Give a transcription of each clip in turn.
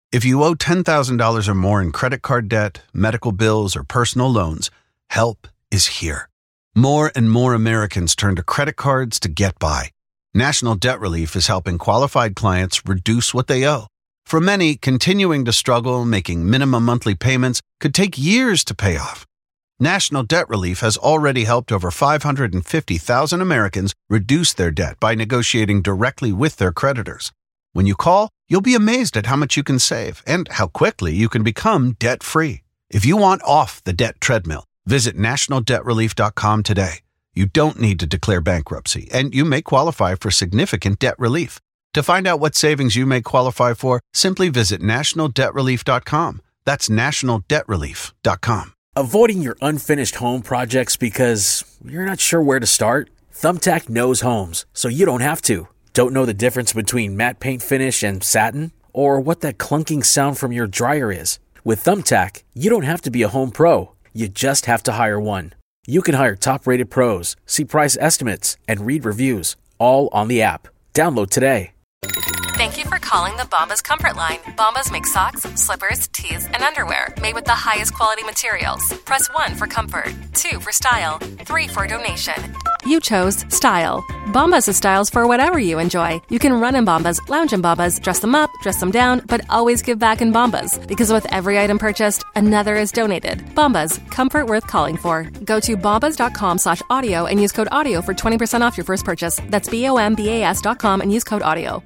If you owe $10,000 or more in credit card debt, medical bills, or personal loans, help is here. More and more Americans turn to credit cards to get by. National Debt Relief is helping qualified clients reduce what they owe. For many, continuing to struggle making minimum monthly payments could take years to pay off. National Debt Relief has already helped over 550,000 Americans reduce their debt by negotiating directly with their creditors. When you call, you'll be amazed at how much you can save and how quickly you can become debt-free. If you want off the debt treadmill, visit nationaldebtrelief.com today. You don't need to declare bankruptcy, and you may qualify for significant debt relief. To find out what savings you may qualify for, simply visit nationaldebtrelief.com. That's nationaldebtrelief.com. Avoiding your unfinished home projects because you're not sure where to start? Thumbtack knows homes, so you don't have to. Don't know the difference between matte paint finish and satin? Or what that clunking sound from your dryer is? With Thumbtack, you don't have to be a home pro. You just have to hire one. You can hire top-rated pros, see price estimates, and read reviews, all on the app. Download today. Thank you for calling the Bombas Comfort Line. Bombas make socks, slippers, tees, and underwear made with the highest quality materials. Press 1 for comfort, 2 for style, 3 for donation. You chose style. Bombas has styles for whatever you enjoy. You can run in Bombas, lounge in Bombas, dress them up, dress them down, but always give back in Bombas. Because with every item purchased, another is donated. Bombas, comfort worth calling for. Go to bombas.com/audio and use code AUDIO for 20% off your first purchase. That's BOMBAS.com and use code AUDIO.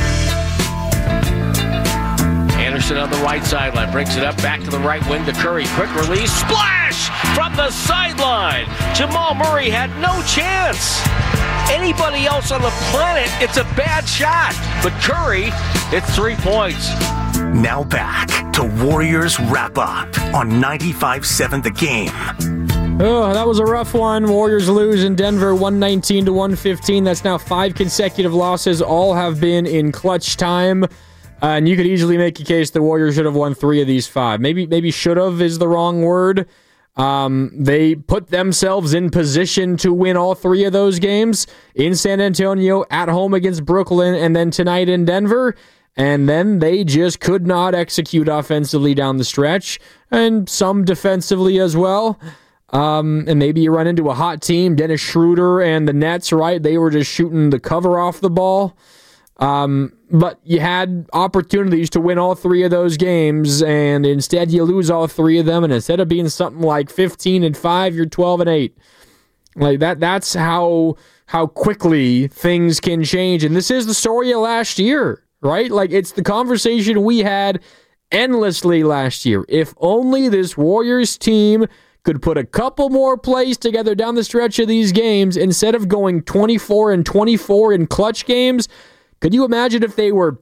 Anderson on the right sideline, brings it up back to the right wing to Curry. Quick release, splash from the sideline. Jamal Murray had no chance. Anybody else on the planet, it's a bad shot. But Curry, it's 3 points. Now back to Warriors Wrap Up on 95.7 The Game. Oh, that was a rough one. Warriors lose in Denver 119-115. That's now 5 consecutive losses. All have been in clutch time. And you could easily make a case the Warriors should have won 3 of these 5. Maybe should have is the wrong word. They put themselves in position to win all 3 of those games in San Antonio, at home against Brooklyn, and then tonight in Denver. And then they just could not execute offensively down the stretch, and some defensively as well. And maybe you run into a hot team, Dennis Schroeder and the Nets, right? They were just shooting the cover off the ball. But you had opportunities to win all 3 of those games, and instead you lose all 3 of them, and instead of being something like 15-5, you're 12-8. Like that's how quickly things can change. And this is the story of last year, right? Like, it's the conversation we had endlessly last year. If only this Warriors team could put a couple more plays together down the stretch of these games instead of going 24-24 in clutch games. Could you imagine if they were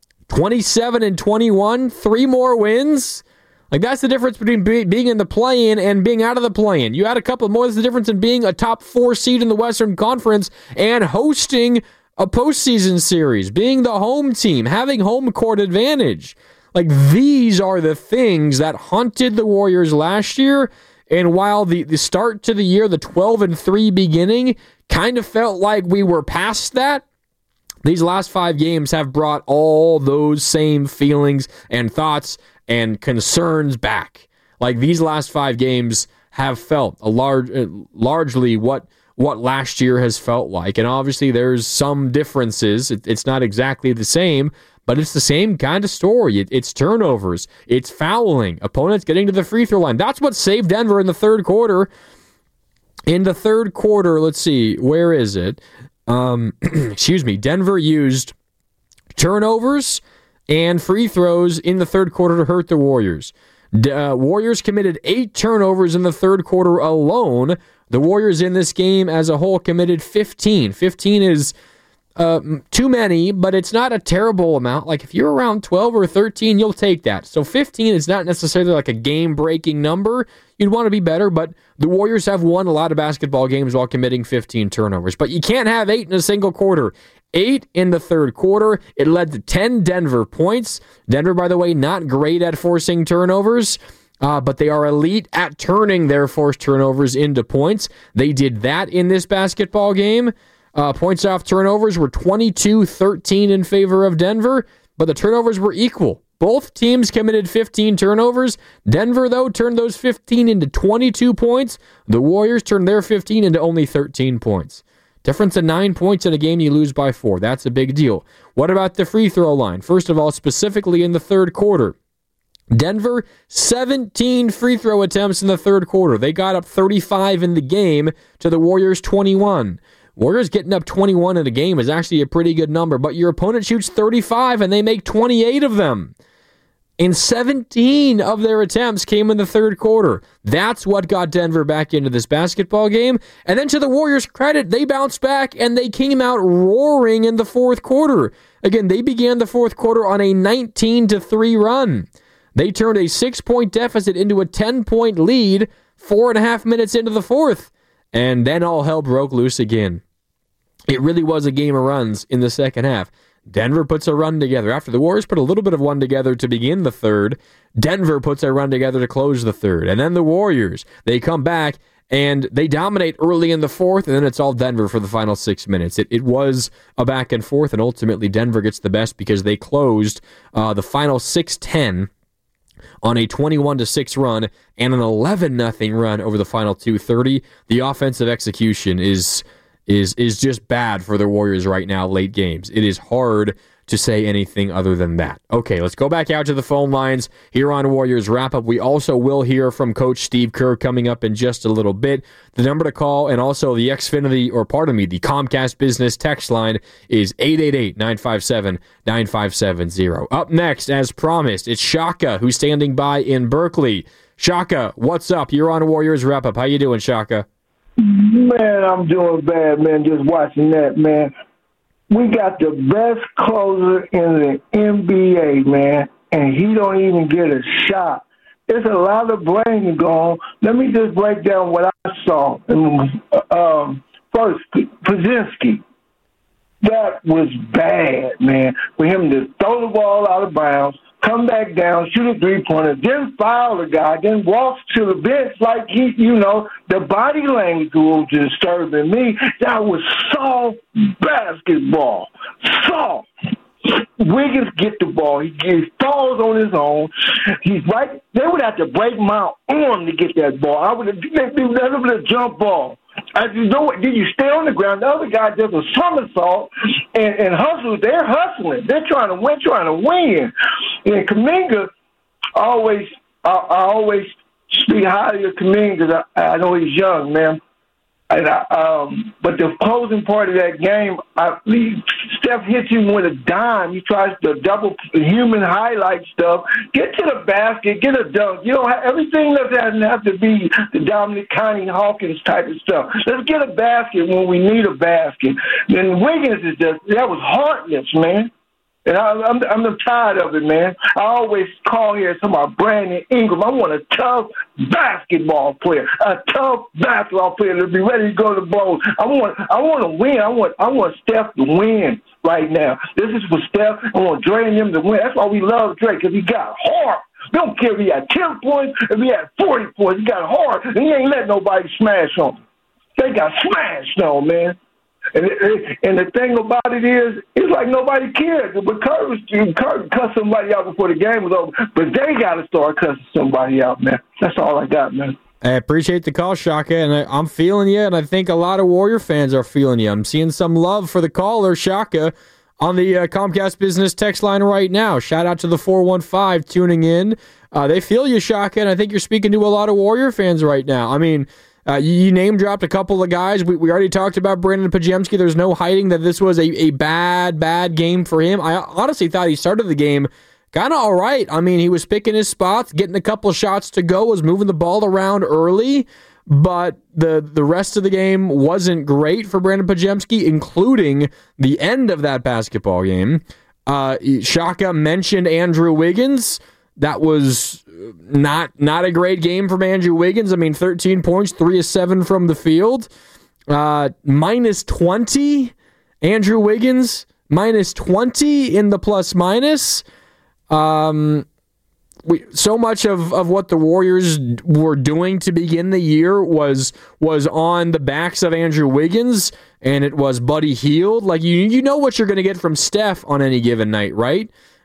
27-21, 3 more wins? Like, that's the difference between being in the play-in and being out of the play-in. You add a couple more. That's the difference in being a top 4 seed in the Western Conference and hosting a postseason series, being the home team, having home court advantage. Like, these are the things that haunted the Warriors last year. And while the start to the year, the 12-3 beginning, kind of felt like we were past that, these last 5 games have brought all those same feelings and thoughts and concerns back. Like, these last 5 games have felt largely what last year has felt like. And obviously there's some differences. It's not exactly the same, but it's the same kind of story. It's turnovers. It's fouling. Opponents getting to the free throw line. That's what saved Denver in the third quarter. In the third quarter, let's see, where is it? Denver used turnovers and free throws in the third quarter to hurt the Warriors. Warriors committed 8 turnovers in the third quarter alone. The Warriors in this game as a whole committed 15. 15 is too many, but it's not a terrible amount. Like, if you're around 12 or 13, you'll take that. So 15 is not necessarily like a game-breaking number. You'd want to be better, but the Warriors have won a lot of basketball games while committing 15 turnovers. But you can't have 8 in a single quarter. 8 in the third quarter. It led to 10 Denver points. Denver, by the way, not great at forcing turnovers, but they are elite at turning their forced turnovers into points. They did that in this basketball game. Points off turnovers were 22-13 in favor of Denver, but the turnovers were equal. Both teams committed 15 turnovers. Denver, though, turned those 15 into 22 points. The Warriors turned their 15 into only 13 points. Difference of 9 points in a game you lose by 4. That's a big deal. What about the free throw line? First of all, specifically in the third quarter, Denver, 17 free throw attempts in the third quarter. They got up 35 in the game to the Warriors' 21. Warriors getting up 21 in a game is actually a pretty good number, but your opponent shoots 35 and they make 28 of them. And 17 of their attempts came in the third quarter. That's what got Denver back into this basketball game. And then to the Warriors' credit, they bounced back and they came out roaring in the fourth quarter. Again, they began the fourth quarter on a 19-3 run. They turned a 6-point deficit into a 10-point lead 4.5 minutes into the fourth. And then all hell broke loose again. It really was a game of runs in the second half. Denver puts a run together. After the Warriors put a little bit of one together to begin the third, Denver puts a run together to close the third. And then the Warriors, they come back and they dominate early in the fourth, and then it's all Denver for the final 6 minutes. It was a back and forth, and ultimately Denver gets the best because they closed the final 6-10 on a 21-6 run and an 11-0 run over the final 2:30. The offensive execution is just bad for the Warriors right now, late games. It is hard to say anything other than that. Okay, let's go back out to the phone lines here on Warriors Wrap-Up. We also will hear from Coach Steve Kerr coming up in just a little bit. The number to call and also the the Comcast Business text line is 888-957-9570. Up next, as promised, it's Shaka who's standing by in Berkeley. Shaka, what's up? You're on Warriors Wrap-Up. How you doing, Shaka? Man, I'm doing bad, man, just watching that, man. We got the best closer in the NBA, man, and he don't even get a shot. There's a lot of blame going. Let me just break down what I saw. First, Podziemski. That was bad, man, for him to throw the ball out of bounds, come back down, shoot a three-pointer, then foul the guy, then walk to the bench like he, the body language was disturbing me. That was soft basketball. Soft. Wiggins get the ball. He falls on his own. He's right. They would have to break my arm to get that ball. I would have done a jump ball. As you know, did you stay on the ground? The other guy does a somersault and hustles. They're hustling. They're trying to win. And Kuminga, I always speak highly of Kuminga because I know he's young, man. And but the closing part of that game, Steph hits him with a dime. He tries the double human highlight stuff. Get to the basket, get a dunk. You don't have everything doesn't have to be the Dominic Connie Hawkins type of stuff. Let's get a basket when we need a basket. And Wiggins is that was heartless, man. And I'm tired of it, man. I always call here talking about Brandon Ingram. I want a tough basketball player to be ready to go to the Bulls. I want to win. I want Steph to win right now. This is for Steph. I want Dre and them to win. That's why we love Dre, because he got hard. We don't care if he had 10 points, if he had 40 points. He got hard, and he ain't let nobody smash on him. They got smashed on, man. And the thing about it is, it's like nobody cares. But Curry cussed somebody out before the game was over. But they got to start cussing somebody out, man. That's all I got, man. I appreciate the call, Shaka, and I'm feeling you, and I think a lot of Warrior fans are feeling you. I'm seeing some love for the caller, Shaka, on the Comcast Business text line right now. Shout out to the 415 tuning in. They feel you, Shaka, and I think you're speaking to a lot of Warrior fans right now. I mean, you name-dropped a couple of guys. We already talked about Brandon Podziemski. There's no hiding that this was a bad game for him. I honestly thought he started the game kind of all right. I mean, he was picking his spots, getting a couple shots to go, was moving the ball around early, but the rest of the game wasn't great for Brandon Podziemski, including the end of that basketball game. Shaka mentioned Andrew Wiggins. That was not a great game from Andrew Wiggins. I mean, 13 points, 3 of 7 from the field. Minus 20, Andrew Wiggins. Minus 20 in the plus-minus. So much of what the Warriors were doing to begin the year was on the backs of Andrew Wiggins, and it was Buddy Hield. Like, you know what you're going to get from Steph on any given night, right?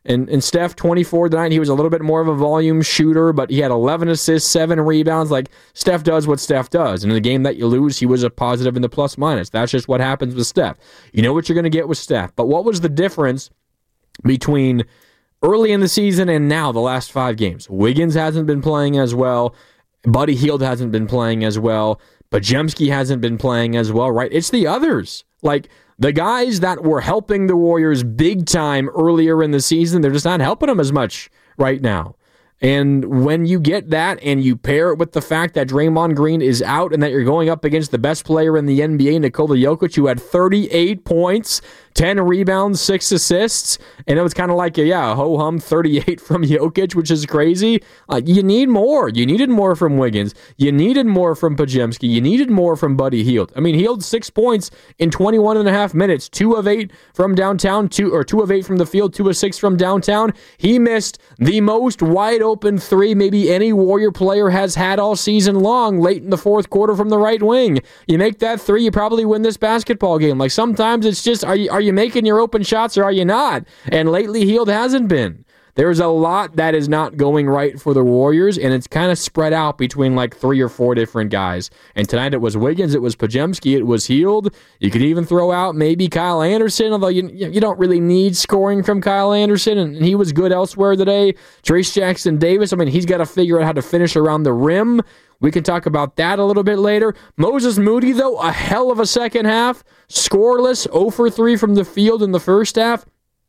And Steph, 24 tonight. He was a little bit more of a volume shooter, but he had 11 assists, 7 rebounds. Like, Steph does what Steph does. And in the game that you lose, he was a positive in the plus-minus. That's just what happens with Steph. You know what you're going to get with Steph. But what was the difference between early in the season and now, the last 5 games? Wiggins hasn't been playing as well. Buddy Hield hasn't been playing as well. Podziemski hasn't been playing as well, right? It's the others. Like, the guys that were helping the Warriors big time earlier in the season, they're just not helping them as much right now. And when you get that and you pair it with the fact that Draymond Green is out and that you're going up against the best player in the NBA, Nikola Jokic, who had 38 points, 10 rebounds, 6 assists, and it was kind of like a ho-hum 38 from Jokic, which is crazy. You need more. You needed more from Wiggins. You needed more from Podziemski. You needed more from Buddy Hield. I mean, Hield 6 points in 21 and a half minutes, 2 of 8 from downtown, 2 of 8 from the field, 2 of 6 from downtown. He missed the most wide open 3 maybe any Warrior player has had all season long, late in the fourth quarter from the right wing. You make that 3, you probably win this basketball game. Like, sometimes it's just, are you making your open shots or are you not? And lately, Hield hasn't been. There's a lot that is not going right for the Warriors, and it's kind of spread out between like 3 or 4 different guys. And tonight it was Wiggins, it was Podziemski, it was Hield. You could even throw out maybe Kyle Anderson, although you don't really need scoring from Kyle Anderson, and he was good elsewhere today. Trace Jackson Davis, I mean, he's got to figure out how to finish around the rim. We can talk about that a little bit later. Moses Moody, though, a hell of a second half. Scoreless, 0 for 3 from the field in the first half.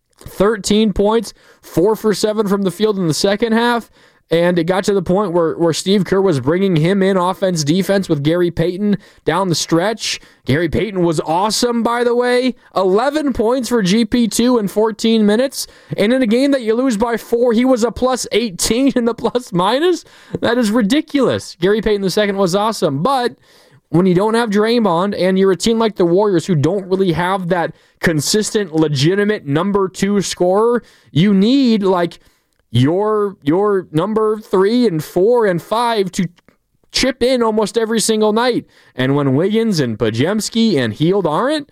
13 points, 4 for 7 from the field in the second half. And it got to the point where Steve Kerr was bringing him in offense, defense with Gary Payton down the stretch. Gary Payton was awesome, by the way. 11 points for GP2 in 14 minutes. And in a game that you lose by 4, he was a plus 18 in the plus minus. That is ridiculous. Gary Payton II was awesome. But when you don't have Draymond and you're a team like the Warriors who don't really have that consistent, legitimate number 2 scorer, you need like your number 3 and 4 and 5 to chip in almost every single night. And when Wiggins and Podziemski and Hield aren't,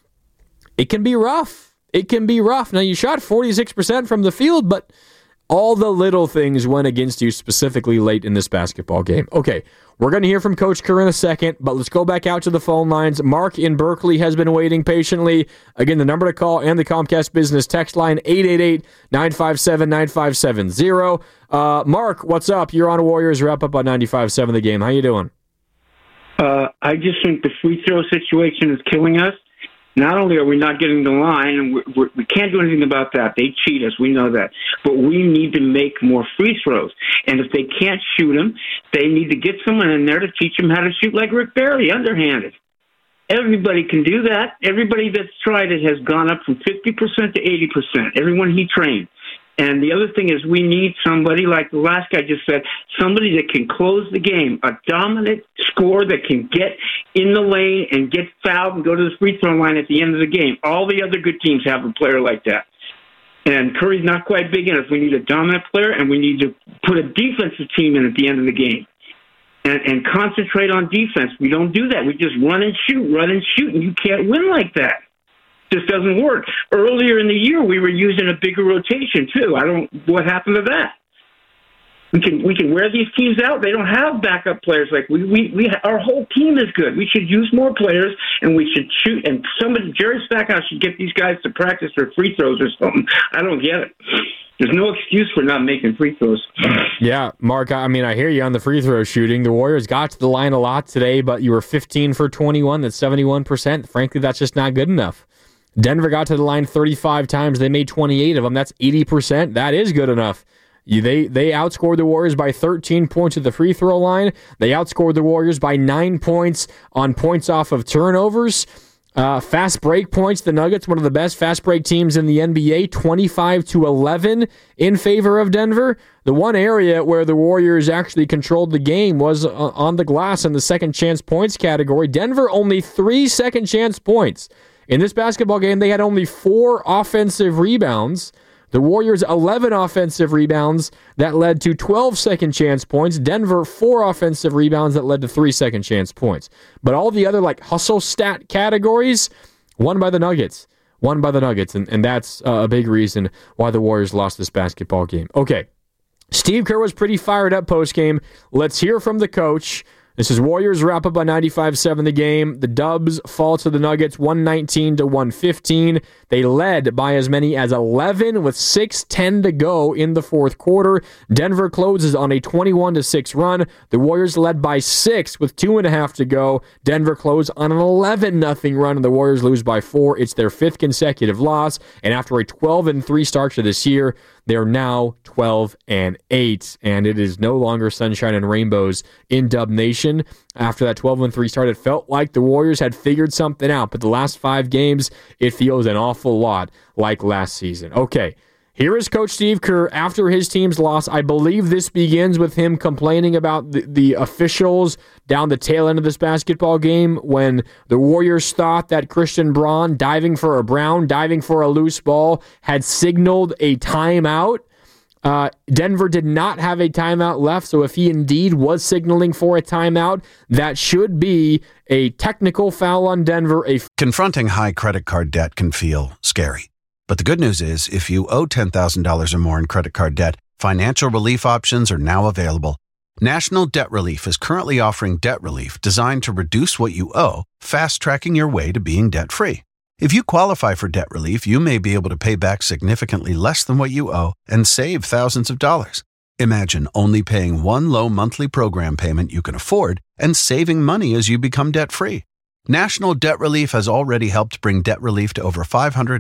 it can be rough. It can be rough. Now, you shot 46% from the field, but all the little things went against you specifically late in this basketball game. Okay, we're going to hear from Coach Kerr in a second, but let's go back out to the phone lines. Mark in Berkeley has been waiting patiently. Again, the number to call and the Comcast Business text line, 888-957-9570. Mark, what's up? You're on Warriors Wrap-Up on 95.7 The Game. How you doing? I just think the free throw situation is killing us. Not only are we not getting the line, and we can't do anything about that. They cheat us. We know that. But we need to make more free throws. And if they can't shoot them, they need to get someone in there to teach them how to shoot like Rick Barry, underhanded. Everybody can do that. Everybody that's tried it has gone up from 50% to 80%, everyone he trained. And the other thing is we need somebody, like the last guy just said, somebody that can close the game, a dominant scorer that can get in the lane and get fouled and go to the free throw line at the end of the game. All the other good teams have a player like that. And Curry's not quite big enough. We need a dominant player, and we need to put a defensive team in at the end of the game and concentrate on defense. We don't do that. We just run and shoot, and you can't win like that. Just doesn't work. Earlier in the year, we were using a bigger rotation too. What happened to that? We can wear these teams out. They don't have backup players like we our whole team is good. We should use more players, and we should shoot. And Jerry Stackhouse should get these guys to practice their free throws or something. I don't get it. There's no excuse for not making free throws. Yeah, Mark, I mean, I hear you on the free throw shooting. The Warriors got to the line a lot today, but you were 15 for 21. That's 71%. Frankly, that's just not good enough. Denver got to the line 35 times. They made 28 of them. That's 80%. That is good enough. They outscored the Warriors by 13 points at the free throw line. They outscored the Warriors by 9 points on points off of turnovers. Fast break points, the Nuggets, one of the best fast break teams in the NBA, 25-11 in favor of Denver. The one area where the Warriors actually controlled the game was on the glass in the second chance points category. Denver only 3 second chance points. In this basketball game, they had only 4 offensive rebounds. The Warriors, 11 offensive rebounds that led to 12 second chance points. Denver, 4 offensive rebounds that led to 3 second chance points. But all the other hustle stat categories, won by the Nuggets. won by the Nuggets, and that's a big reason why the Warriors lost this basketball game. Okay, Steve Kerr was pretty fired up post-game. Let's hear from the coach. This is Warriors wrap up by 95-7 the game. The Dubs fall to the Nuggets 119-115. They led by as many as 11 with 6:10 to go in the fourth quarter. Denver closes on a 21-6 run. The Warriors led by 6 with 2.5 to go. Denver closed on an 11-0 run, and the Warriors lose by 4. It's their 5th consecutive loss, and after a 12-3 start to this year, they're now 12-8, and it is no longer sunshine and rainbows in Dub Nation. After that 12-3 start, it felt like the Warriors had figured something out, but the last 5 games, it feels an awful lot like last season. Okay, here is Coach Steve Kerr after his team's loss. I believe this begins with him complaining about the officials down the tail end of this basketball game when the Warriors thought that Christian Braun diving for a loose ball had signaled a timeout. Denver did not have a timeout left, so if he indeed was signaling for a timeout, that should be a technical foul on Denver. Confronting high credit card debt can feel scary. But the good news is, if you owe $10,000 or more in credit card debt, financial relief options are now available. National Debt Relief is currently offering debt relief designed to reduce what you owe, fast-tracking your way to being debt-free. If you qualify for debt relief, you may be able to pay back significantly less than what you owe and save thousands of dollars. Imagine only paying one low monthly program payment you can afford and saving money as you become debt-free. National Debt Relief has already helped bring debt relief to over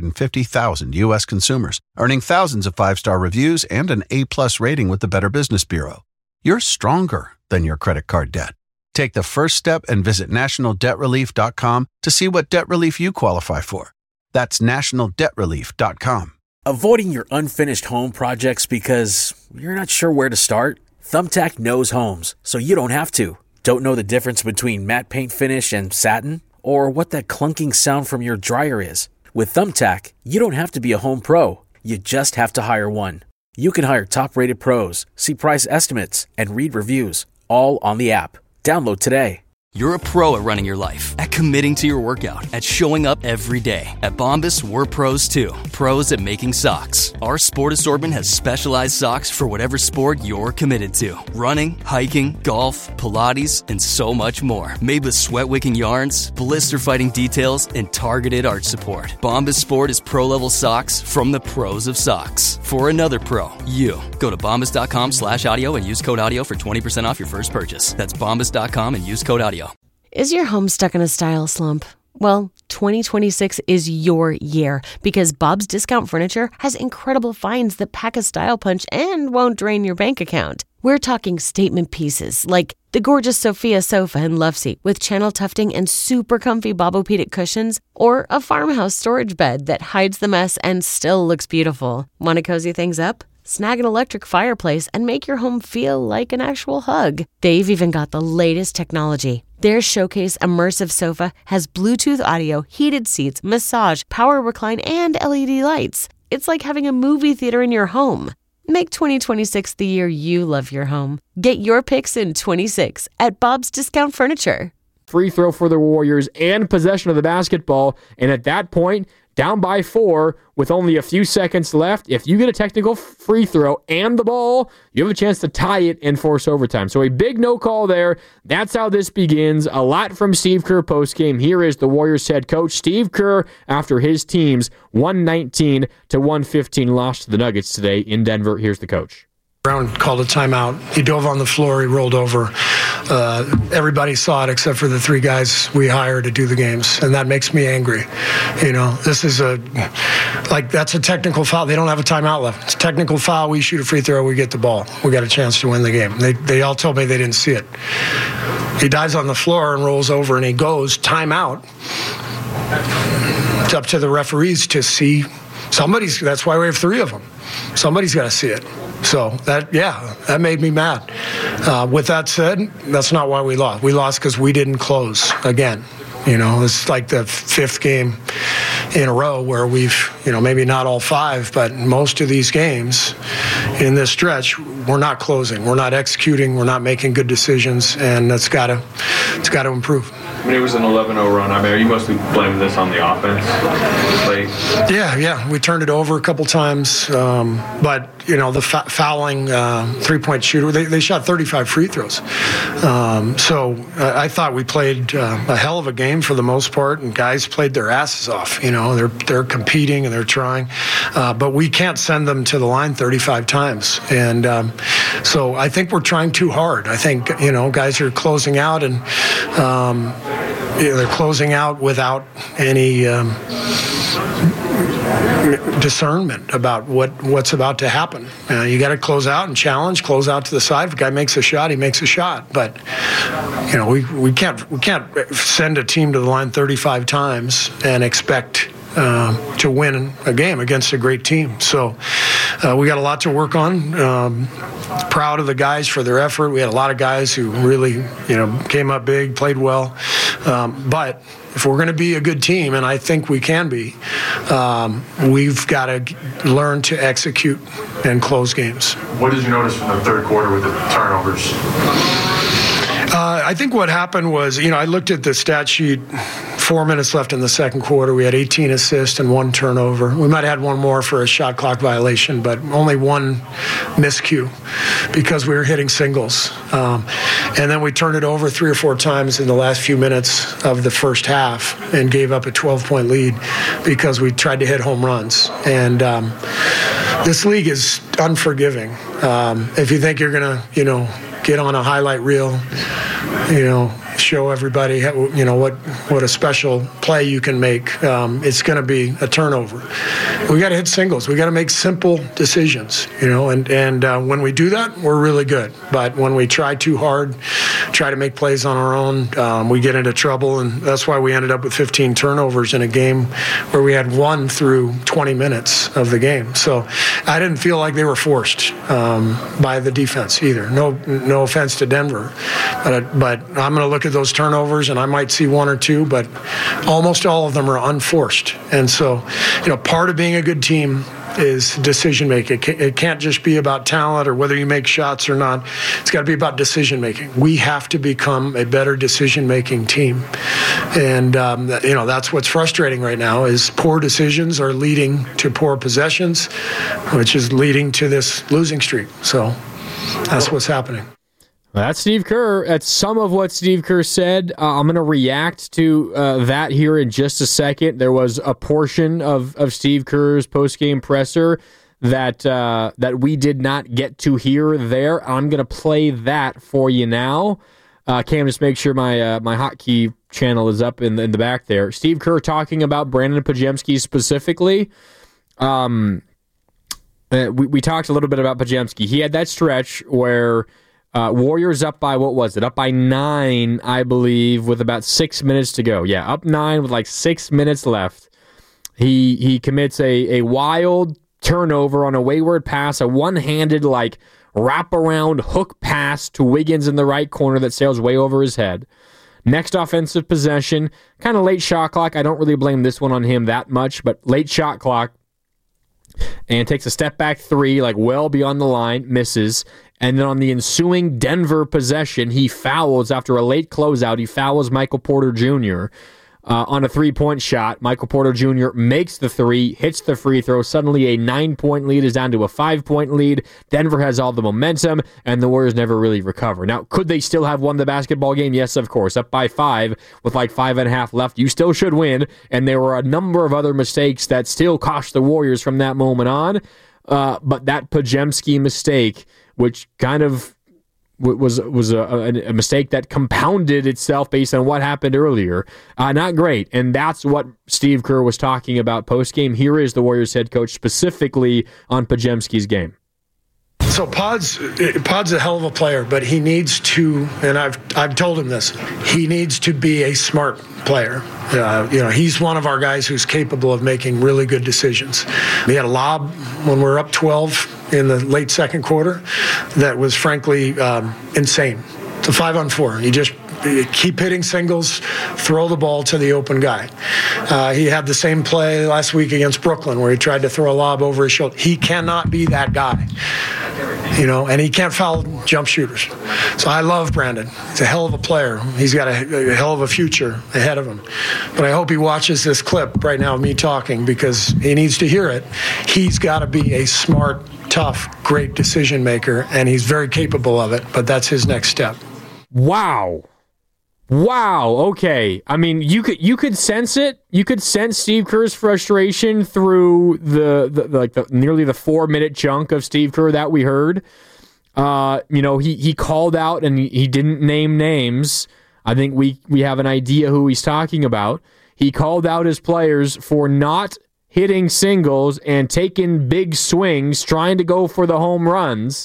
550,000 U.S. consumers, earning thousands of 5-star reviews and an A+ rating with the Better Business Bureau. You're stronger than your credit card debt. Take the first step and visit nationaldebtrelief.com to see what debt relief you qualify for. That's nationaldebtrelief.com. Avoiding your unfinished home projects because you're not sure where to start? Thumbtack knows homes, so you don't have to. Don't know the difference between matte paint finish and satin? Or what that clunking sound from your dryer is? With Thumbtack, you don't have to be a home pro. You just have to hire one. You can hire top-rated pros, see price estimates, and read reviews, all on the app. Download today. You're a pro at running your life, at committing to your workout, at showing up every day. At Bombas, we're pros too. Pros at making socks. Our sport assortment has specialized socks for whatever sport you're committed to. Running, hiking, golf, Pilates, and so much more. Made with sweat-wicking yarns, blister-fighting details, and targeted arch support. Bombas Sport is pro-level socks from the pros of socks. For another pro, you. Go to bombas.com/audio and use code audio for 20% off your first purchase. That's bombas.com and use code audio. Is your home stuck in a style slump? Well, 2026 is your year because Bob's Discount Furniture has incredible finds that pack a style punch and won't drain your bank account. We're talking statement pieces like the gorgeous Sophia sofa and love seat with channel tufting and super comfy Bobopedic cushions, or a farmhouse storage bed that hides the mess and still looks beautiful. Want to cozy things up? Snag an electric fireplace and make your home feel like an actual hug. They've even got the latest technology. Their Showcase Immersive Sofa has Bluetooth audio, heated seats, massage, power recline, and LED lights. It's like having a movie theater in your home. Make 2026 the year you love your home. Get your picks in 26 at Bob's Discount Furniture. Free throw for the Warriors and possession of the basketball, and at that point, down by 4 with only a few seconds left. If you get a technical free throw and the ball, you have a chance to tie it and force overtime. So a big no call there. That's how this begins. A lot from Steve Kerr postgame. Here is the Warriors head coach Steve Kerr after his team's 119-115 loss to the Nuggets today in Denver. Here's the coach. Brown called a timeout. He dove on the floor. He rolled over. Everybody saw it except for the 3 guys we hired to do the games, and that makes me angry. You know, this is that's a technical foul. They don't have a timeout left. It's a technical foul. We shoot a free throw. We get the ball. We got a chance to win the game. They all told me they didn't see it. He dives on the floor and rolls over, and he goes timeout. It's up to the referees to see. That's why we have 3 of them. Somebody's got to see it. So that made me mad. With that said, that's not why we lost. We lost because we didn't close again. You know, it's like the 5th game in a row where we've, maybe not all 5, but most of these games, in this stretch, we're not closing, we're not executing, we're not making good decisions, and it's got to improve. I mean, it was an 11-0 run. I mean, are you mostly blaming this on the offense? Yeah. We turned it over a couple times, but the fouling three-point shooter, they shot 35 free throws. So I thought we played a hell of a game for the most part, and guys played their asses off. They're competing and they're trying, but we can't send them to the line 35 times. And so I think we're trying too hard. I think guys are closing out, and they're closing out without any discernment about what's about to happen. You got to close out and challenge, close out to the side. If a guy makes a shot, he makes a shot. But we can't send a team to the line 35 times and expect to win a game against a great team. So we got a lot to work on. Proud of the guys for their effort. We had a lot of guys who really came up big, played well. But if we're going to be a good team, and I think we can be, we've got to learn to execute and close games. What did you notice from the third quarter with the turnovers? I think what happened was, I looked at the stat sheet. 4 minutes left in the second quarter. We had 18 assists and 1 turnover. We might have had one more for a shot clock violation, but only 1 miscue because we were hitting singles. And then we turned it over 3 or 4 times in the last few minutes of the first half and gave up a 12-point lead because we tried to hit home runs. And this league is unforgiving. If you think you're going to, get on a highlight reel, show everybody what a special play you can make, it's going to be a turnover. We got to hit singles. We got to make simple decisions, and when we do that, we're really good. But when we try too hard, try to make plays on our own, we get into trouble, and that's why we ended up with 15 turnovers in a game where we had 1 through 20 minutes of the game. So I didn't feel like they were forced by the defense either. No offense to Denver, but I'm going to look at those turnovers, and I might see 1 or 2, but almost all of them are unforced. And so, part of being a good team is decision making. It can't just be about talent or whether you make shots or not. It's got to be about decision making. We have to become a better decision making team, and that's what's frustrating right now. Is poor decisions are leading to poor possessions, which is leading to this losing streak. So that's what's happening. That's Steve Kerr. That's some of what Steve Kerr said. I'm going to react to that here in just a second. There was a portion of Steve Kerr's postgame presser that we did not get to hear there. I'm going to play that for you now. Cam, just make sure my hotkey channel is up in the back there. Steve Kerr talking about Brandon Podziemski specifically. We talked a little bit about Podziemski. He had that stretch where Warriors up by, up by 9, I believe, with about 6 minutes to go. Yeah, up 9 with like 6 minutes left. He commits a wild turnover on a wayward pass, a one-handed wrap-around hook pass to Wiggins in the right corner that sails way over his head. Next offensive possession, kind of late shot clock. I don't really blame this one on him that much, but late shot clock. And takes a step back 3, well beyond the line, misses. And then on the ensuing Denver possession, he fouls after a late closeout. He fouls Michael Porter Jr. On a 3-point shot. Michael Porter Jr. makes the 3, hits the free throw. Suddenly a 9-point lead is down to a 5-point lead. Denver has all the momentum, and the Warriors never really recover. Now, could they still have won the basketball game? Yes, of course. Up by 5 with 5.5 left. You still should win. And there were a number of other mistakes that still cost the Warriors from that moment on. But that Podziemski mistake, which kind of was a mistake that compounded itself based on what happened earlier. Not great. And that's what Steve Kerr was talking about post-game. Here is the Warriors head coach specifically on Podziemski's game. So Pod's a hell of a player, but he needs to, and I've told him this, he needs to be a smart player. He's one of our guys who's capable of making really good decisions. He had a lob when we were up 12 in the late second quarter that was frankly insane. It's a 5-on-4. You just keep hitting singles, throw the ball to the open guy. He had the same play last week against Brooklyn where he tried to throw a lob over his shoulder. He cannot be that guy. and he can't foul jump shooters. So I love Brandon. He's a hell of a player. He's got a hell of a future ahead of him. But I hope he watches this clip right now of me talking, because he needs to hear it. He's got to be a smart, tough, great decision maker, and he's very capable of it, but that's his next step. Wow. Okay. I mean, you could sense it. You could sense Steve Kerr's frustration through the nearly the 4-minute chunk of Steve Kerr that we heard. He called out, and he didn't name names. I think we have an idea who he's talking about. He called out his players for not hitting singles and taking big swings, trying to go for the home runs.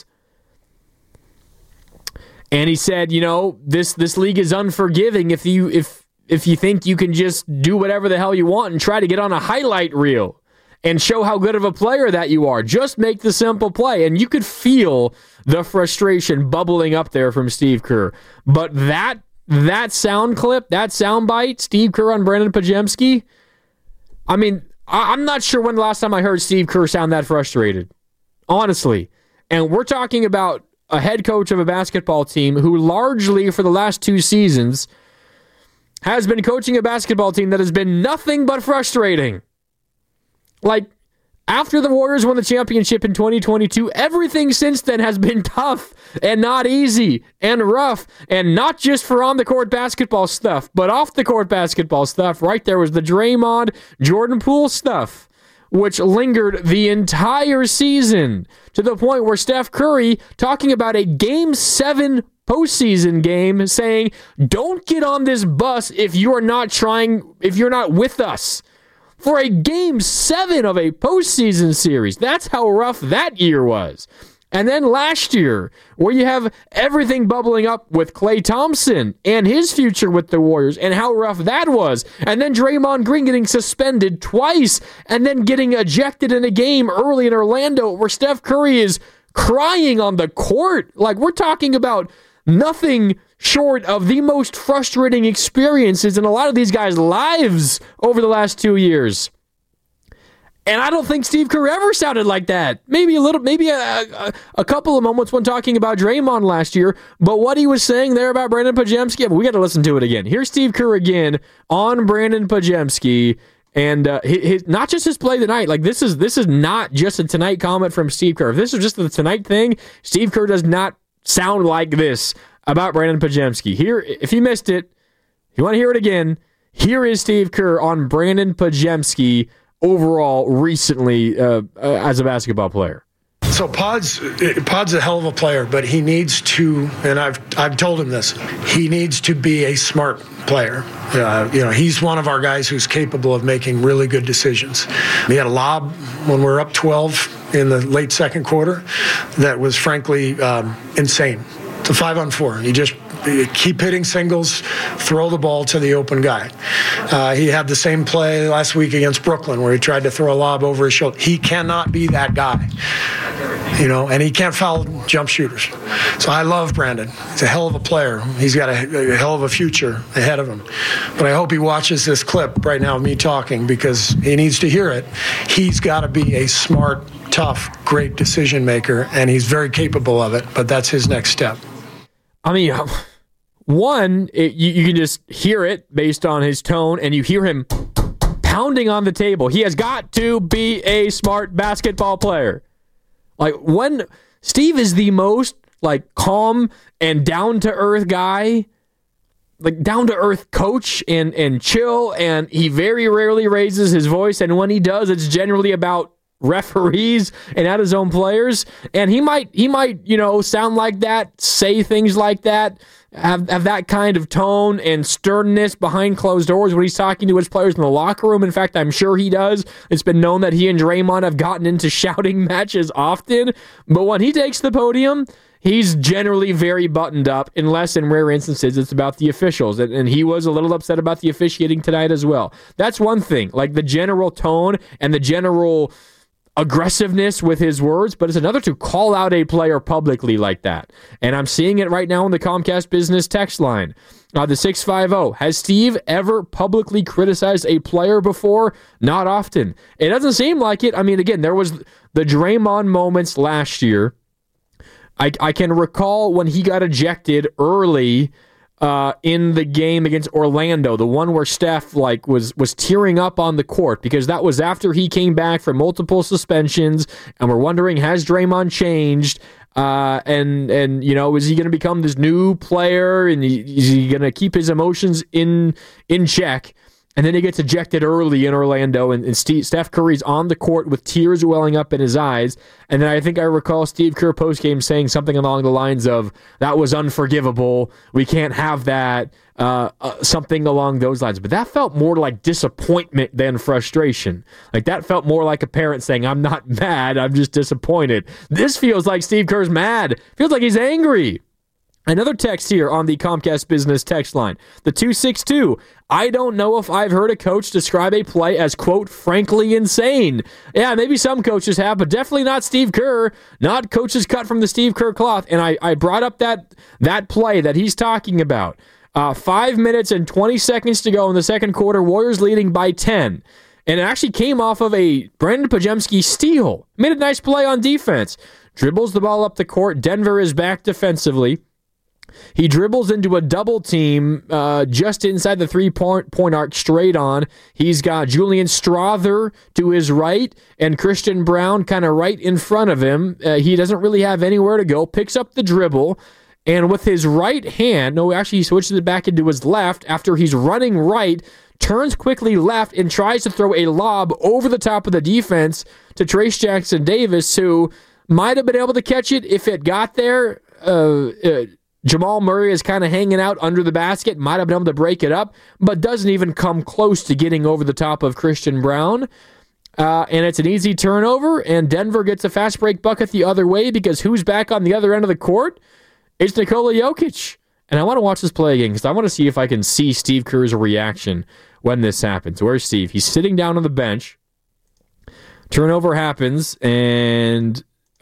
And he said, this league is unforgiving if you think you can just do whatever the hell you want and try to get on a highlight reel and show how good of a player that you are. Just make the simple play. And you could feel the frustration bubbling up there from Steve Kerr. But that sound clip, that sound bite, Steve Kerr on Brandon Podziemski, I mean, I'm not sure when the last time I heard Steve Kerr sound that frustrated, honestly. And we're talking about a head coach of a basketball team who largely for the last 2 seasons has been coaching a basketball team that has been nothing but frustrating. Like, after the Warriors won the championship in 2022, everything since then has been tough and not easy and rough, and not just for on-the-court basketball stuff, but off-the-court basketball stuff. Right there was the Draymond, Jordan Poole stuff, which lingered the entire season, to the point where Steph Curry, talking about a Game 7 postseason game, saying, don't get on this bus if you're not with us. For a Game 7 of a postseason series. That's how rough that year was. And then last year, where you have everything bubbling up with Klay Thompson and his future with the Warriors and how rough that was. And then Draymond Green getting suspended twice and then getting ejected in a game early in Orlando where Steph Curry is crying on the court. Like, we're talking about nothing short of the most frustrating experiences in a lot of these guys' lives over the last 2 years. And I don't think Steve Kerr ever sounded like that. Maybe a couple of moments when talking about Draymond last year, but what he was saying there about Brandon Podziemski, we got to listen to it again. Here's Steve Kerr again on Brandon Podziemski, and not just his play tonight. Like, this is not just a tonight comment from Steve Kerr. If this is just the tonight thing, Steve Kerr does not sound like this about Brandon Podziemski. Here, if you missed it, if you want to hear it again, here is Steve Kerr on Brandon Podziemski overall recently as a basketball player. So Pod's a hell of a player, but he needs to, and I've told him this, he needs to be a smart player. He's one of our guys who's capable of making really good decisions. He had a lob when we were up 12 in the late second quarter that was frankly insane. It's a 5-on-4. You just keep hitting singles, throw the ball to the open guy. He had the same play last week against Brooklyn where he tried to throw a lob over his shoulder. He cannot be that guy, and he can't foul jump shooters. So I love Brandon. He's a hell of a player. He's got a hell of a future ahead of him. But I hope he watches this clip right now of me talking, because he needs to hear it. He's got to be a smart, tough, great decision maker, and he's very capable of it, but that's his next step. I mean, one, you can just hear it based on his tone, and you hear him pounding on the table. He has got to be a smart basketball player. Like, when Steve is the most, calm and down-to-earth guy, down-to-earth coach and chill, and he very rarely raises his voice, and when he does, it's generally about referees and at his own players, and he might sound like that, say things like that, have that kind of tone and sternness behind closed doors when he's talking to his players in the locker room. In fact, I'm sure he does. It's been known that he and Draymond have gotten into shouting matches often, but when he takes the podium, he's generally very buttoned up, unless in rare instances it's about the officials. And he was a little upset about the officiating tonight as well. That's one thing, the general tone and the general aggressiveness with his words, but it's another to call out a player publicly like that. And I'm seeing it right now on the Comcast Business text line. The 650, has Steve ever publicly criticized a player before? Not often. It doesn't seem like it. I mean, again, there was the Draymond moments last year I can recall when he got ejected early in the game against Orlando, the one where Steph was tearing up on the court, because that was after he came back from multiple suspensions, and we're wondering, has Draymond changed? And is he going to become this new player, and is he going to keep his emotions in check? And then he gets ejected early in Orlando, and Steph Curry's on the court with tears welling up in his eyes. And then I think I recall Steve Kerr postgame saying something along the lines of, that was unforgivable, we can't have that, something along those lines. But that felt more like disappointment than frustration. Like, that felt more like a parent saying, I'm not mad, I'm just disappointed. This feels like Steve Kerr's mad. Feels like he's angry. Another text here on the Comcast Business text line. The 262, I don't know if I've heard a coach describe a play as, quote, frankly insane. Yeah, maybe some coaches have, but definitely not Steve Kerr. Not coaches cut from the Steve Kerr cloth. And I brought up that play that he's talking about. 5 minutes and 20 seconds to go in the second quarter. Warriors leading by 10. And it actually came off of a Brandon Podziemski steal. Made a nice play on defense. Dribbles the ball up the court. Denver is back defensively. He dribbles into a double team just inside the three-point arc, straight on. He's got Julian Strawther to his right and Christian Brown kind of right in front of him. He doesn't really have anywhere to go. Picks up the dribble, and with his right hand, he switches it back into his left after he's running right, turns quickly left, and tries to throw a lob over the top of the defense to Trayce Jackson-Davis, who might have been able to catch it if it got there. Jamal Murray is kind of hanging out under the basket, might have been able to break it up, but doesn't even come close to getting over the top of Christian Brown. And it's an easy turnover, and Denver gets a fast break bucket the other way, because who's back on the other end of the court? It's Nikola Jokic. And I want to watch this play again, because I want to see if I can see Steve Kerr's reaction when this happens. Where's Steve? He's sitting down on the bench. Turnover happens, and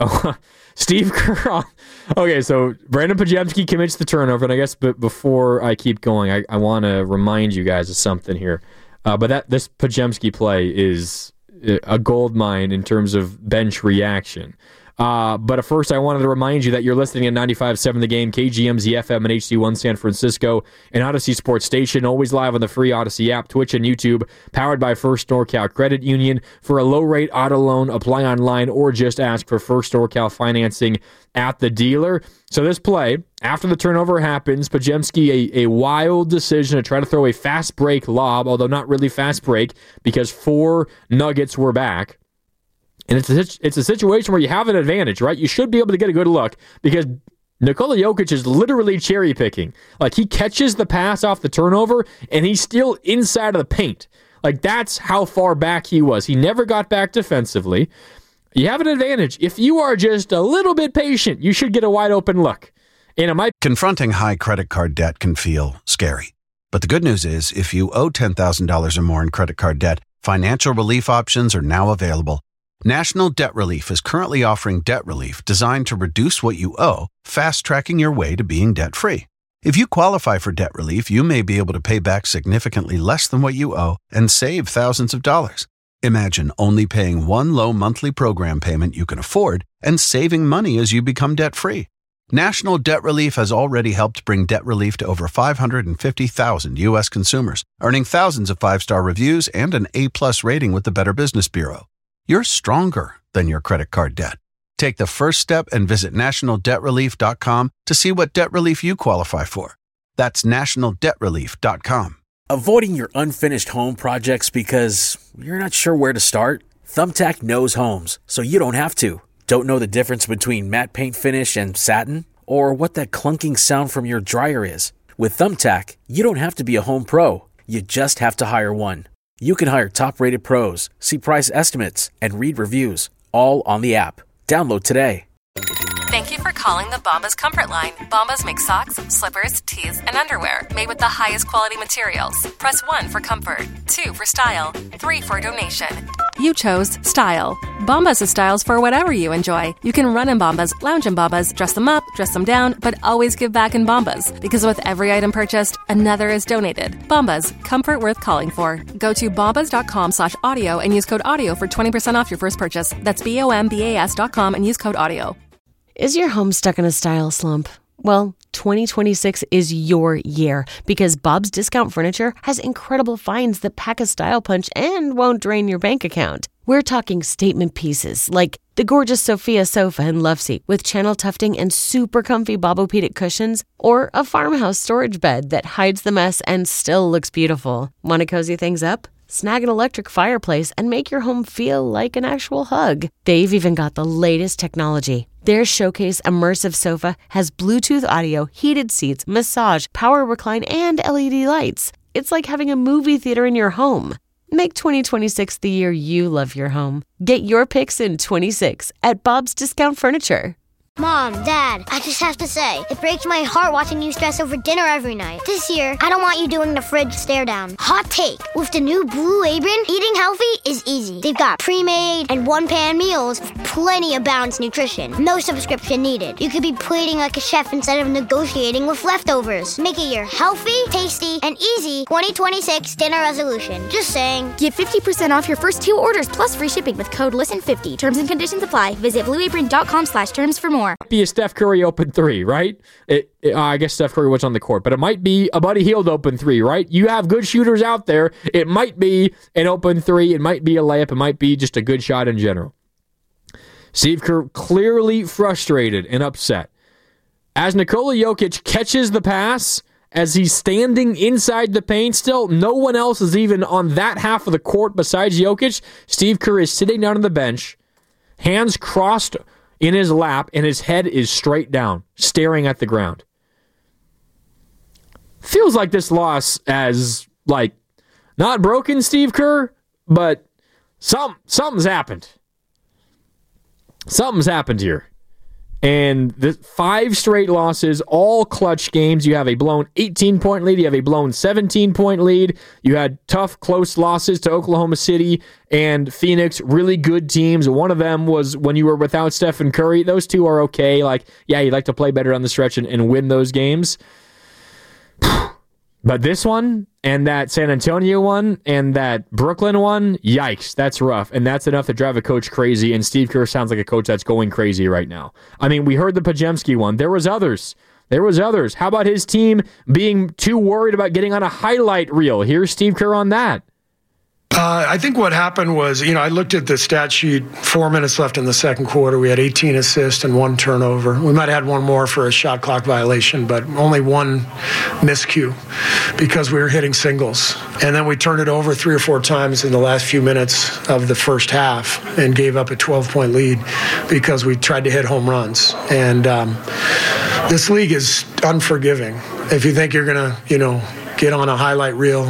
Steve Kerr. Okay, so Brandon Podziemski commits the turnover, and I guess before I keep going, I want to remind you guys of something here. But this Podziemski play is a gold mine in terms of bench reaction. But at first, I wanted to remind you that you're listening at 95.7 The Game, KGMZ FM and HD1 San Francisco, and Odyssey Sports Station, always live on the free Odyssey app, Twitch, and YouTube, powered by First NorCal Credit Union. For a low-rate auto loan, apply online or just ask for First NorCal financing at the dealer. So this play, after the turnover happens, Podziemski, a wild decision to try to throw a fast break lob, although not really fast break, because 4 Nuggets were back. And it's a situation where you have an advantage, right? You should be able to get a good look, because Nikola Jokic is literally cherry picking. Like, he catches the pass off the turnover, and he's still inside of the paint. Like, that's how far back he was. He never got back defensively. You have an advantage. If you are just a little bit patient, you should get a wide open look. And it might. Confronting high credit card debt can feel scary. But the good news is, if you owe $10,000 or more in credit card debt, financial relief options are now available. National Debt Relief is currently offering debt relief designed to reduce what you owe, fast-tracking your way to being debt-free. If you qualify for debt relief, you may be able to pay back significantly less than what you owe and save thousands of dollars. Imagine only paying one low monthly program payment you can afford and saving money as you become debt-free. National Debt Relief has already helped bring debt relief to over 550,000 U.S. consumers, earning thousands of 5-star reviews and an A+ rating with the Better Business Bureau. You're stronger than your credit card debt. Take the first step and visit nationaldebtrelief.com to see what debt relief you qualify for. That's nationaldebtrelief.com. Avoiding your unfinished home projects because you're not sure where to start? Thumbtack knows homes, so you don't have to. Don't know the difference between matte paint finish and satin? Or what that clunking sound from your dryer is? With Thumbtack, you don't have to be a home pro. You just have to hire one. You can hire top-rated pros, see price estimates, and read reviews, all on the app. Download today. Thank you for calling the Bombas Comfort Line. Bombas make socks, slippers, tees, and underwear made with the highest quality materials. Press 1 for comfort, 2 for style, 3 for donation. You chose style. Bombas has styles for whatever you enjoy. You can run in Bombas, lounge in Bombas, dress them up, dress them down, but always give back in Bombas. Because with every item purchased, another is donated. Bombas, comfort worth calling for. Go to bombas.com/audio and use code AUDIO for 20% off your first purchase. That's BOMBAS.com and use code AUDIO. Is your home stuck in a style slump? Well, 2026 is your year because Bob's Discount Furniture has incredible finds that pack a style punch and won't drain your bank account. We're talking statement pieces like the gorgeous Sophia sofa and love seat with channel tufting and super comfy Bobopedic cushions, or a farmhouse storage bed that hides the mess and still looks beautiful. Want to cozy things up? Snag an electric fireplace and make your home feel like an actual hug. They've even got the latest technology. Their Showcase immersive sofa has Bluetooth audio, heated seats, massage, power recline, and LED lights. It's like having a movie theater in your home. Make 2026 the year you love your home. Get your picks in 26 at Bob's Discount Furniture. Mom, Dad, I just have to say, it breaks my heart watching you stress over dinner every night. This year, I don't want you doing the fridge stare down. Hot take, with the new Blue Apron, eating healthy is easy. They've got pre-made and one-pan meals with plenty of balanced nutrition. No subscription needed. You could be plating like a chef instead of negotiating with leftovers. Make it your healthy, tasty, and easy 2026 dinner resolution. Just saying. Get 50% off your first 2 orders plus free shipping with code LISTEN50. Terms and conditions apply. Visit blueapron.com/terms for more. Be a Steph Curry open three, right? I guess Steph Curry was on the court, but it might be a Buddy Hield open three, right? You have good shooters out there. It might be an open three. It might be a layup. It might be just a good shot in general. Steve Kerr clearly frustrated and upset. As Nikola Jokic catches the pass, as he's standing inside the paint still, no one else is even on that half of the court besides Jokic. Steve Kerr is sitting down on the bench, hands crossed in his lap, and his head is straight down, staring at the ground. Feels like this loss as, not broken Steve Kerr, but something's happened. Something's happened here. And the 5 straight losses, all clutch games. You have a blown 18-point lead. You have a blown 17-point lead. You had tough, close losses to Oklahoma City and Phoenix, really good teams. One of them was when you were without Stephen Curry. Those two are okay. You'd like to play better on the stretch and win those games. But this one, and that San Antonio one, and that Brooklyn one, yikes, that's rough. And that's enough to drive a coach crazy, and Steve Kerr sounds like a coach that's going crazy right now. I mean, we heard the Podziemski one. There was others. How about his team being too worried about getting on a highlight reel? Here's Steve Kerr on that. I think what happened was, I looked at the stat sheet, 4 minutes left in the second quarter. We had 18 assists and 1 turnover. We might have had one more for a shot clock violation, but only 1 miscue because we were hitting singles. And then we turned it over 3 or 4 times in the last few minutes of the first half and gave up a 12-point lead because we tried to hit home runs. And this league is unforgiving. If you think you're going to, get on a highlight reel,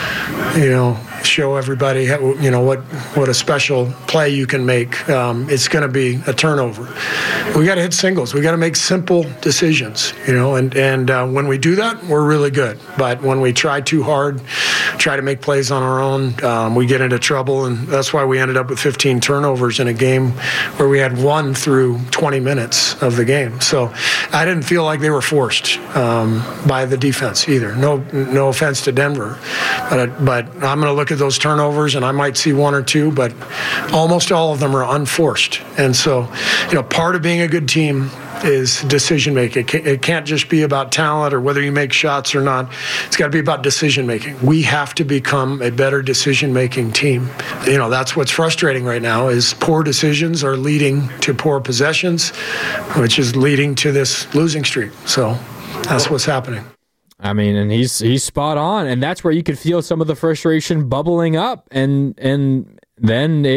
show everybody what a special play you can make. It's going to be a turnover. We got to hit singles. We got to make simple decisions, and when we do that, we're really good. But when we try too hard, try to make plays on our own, we get into trouble, and that's why we ended up with 15 turnovers in a game where we had 1 through 20 minutes of the game. So I didn't feel like they were forced by the defense either. No offense to Denver, but I'm going to look at those turnovers, and I might see 1 or 2, but almost all of them are unforced. And so, part of being a good team is decision making. It can't just be about talent or whether you make shots or not. It's got to be about decision making. We have to become a better decision making team. That's what's frustrating right now is poor decisions are leading to poor possessions, which is leading to this losing streak. So that's what's happening. I mean, and he's spot on, and that's where you could feel some of the frustration bubbling up, and then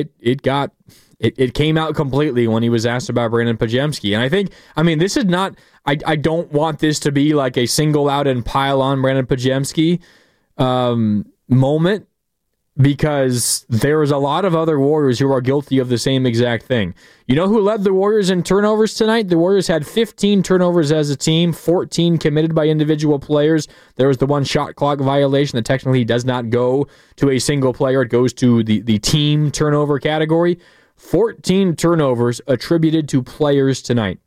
it came out completely when he was asked about Brandon Podziemski. And this is not, I don't want this to be like a single out and pile on Brandon Podziemski moment, because there is a lot of other Warriors who are guilty of the same exact thing. You know who led the Warriors in turnovers tonight? The Warriors had 15 turnovers as a team, 14 committed by individual players. There was the 1 shot clock violation that technically does not go to a single player. It goes to the team turnover category. 14 turnovers attributed to players tonight.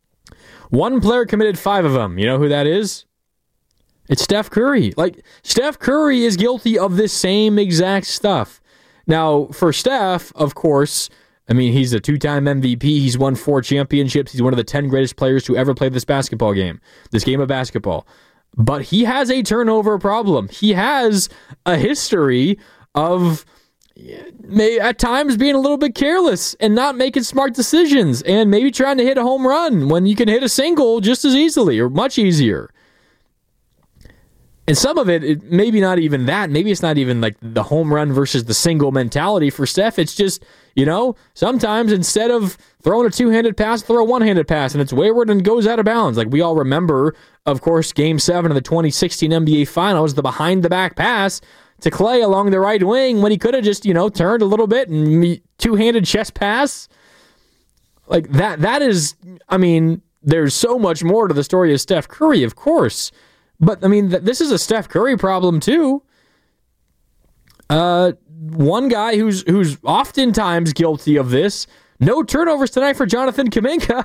1 player committed 5 of them. You know who that is? It's Steph Curry. Steph Curry is guilty of this same exact stuff. Now, for Steph, of course, I mean, he's a 2-time MVP. He's won 4 championships. He's one of the 10 greatest players to ever play this game of basketball. But he has a turnover problem. He has a history of at times being a little bit careless and not making smart decisions and maybe trying to hit a home run when you can hit a single just as easily or much easier. And some of it maybe not even that. Maybe it's not even like the home run versus the single mentality for Steph. It's just, sometimes instead of throwing a 2-handed pass, throw a 1-handed pass, and it's wayward and goes out of bounds. Like we all remember, of course, Game 7 of the 2016 NBA Finals, the behind-the-back pass to Klay along the right wing when he could have just, turned a little bit and 2-handed chest pass. Like that is, there's so much more to the story of Steph Curry, of course. But, this is a Steph Curry problem, too. One guy who's oftentimes guilty of this, no turnovers tonight for Jonathan Kuminga.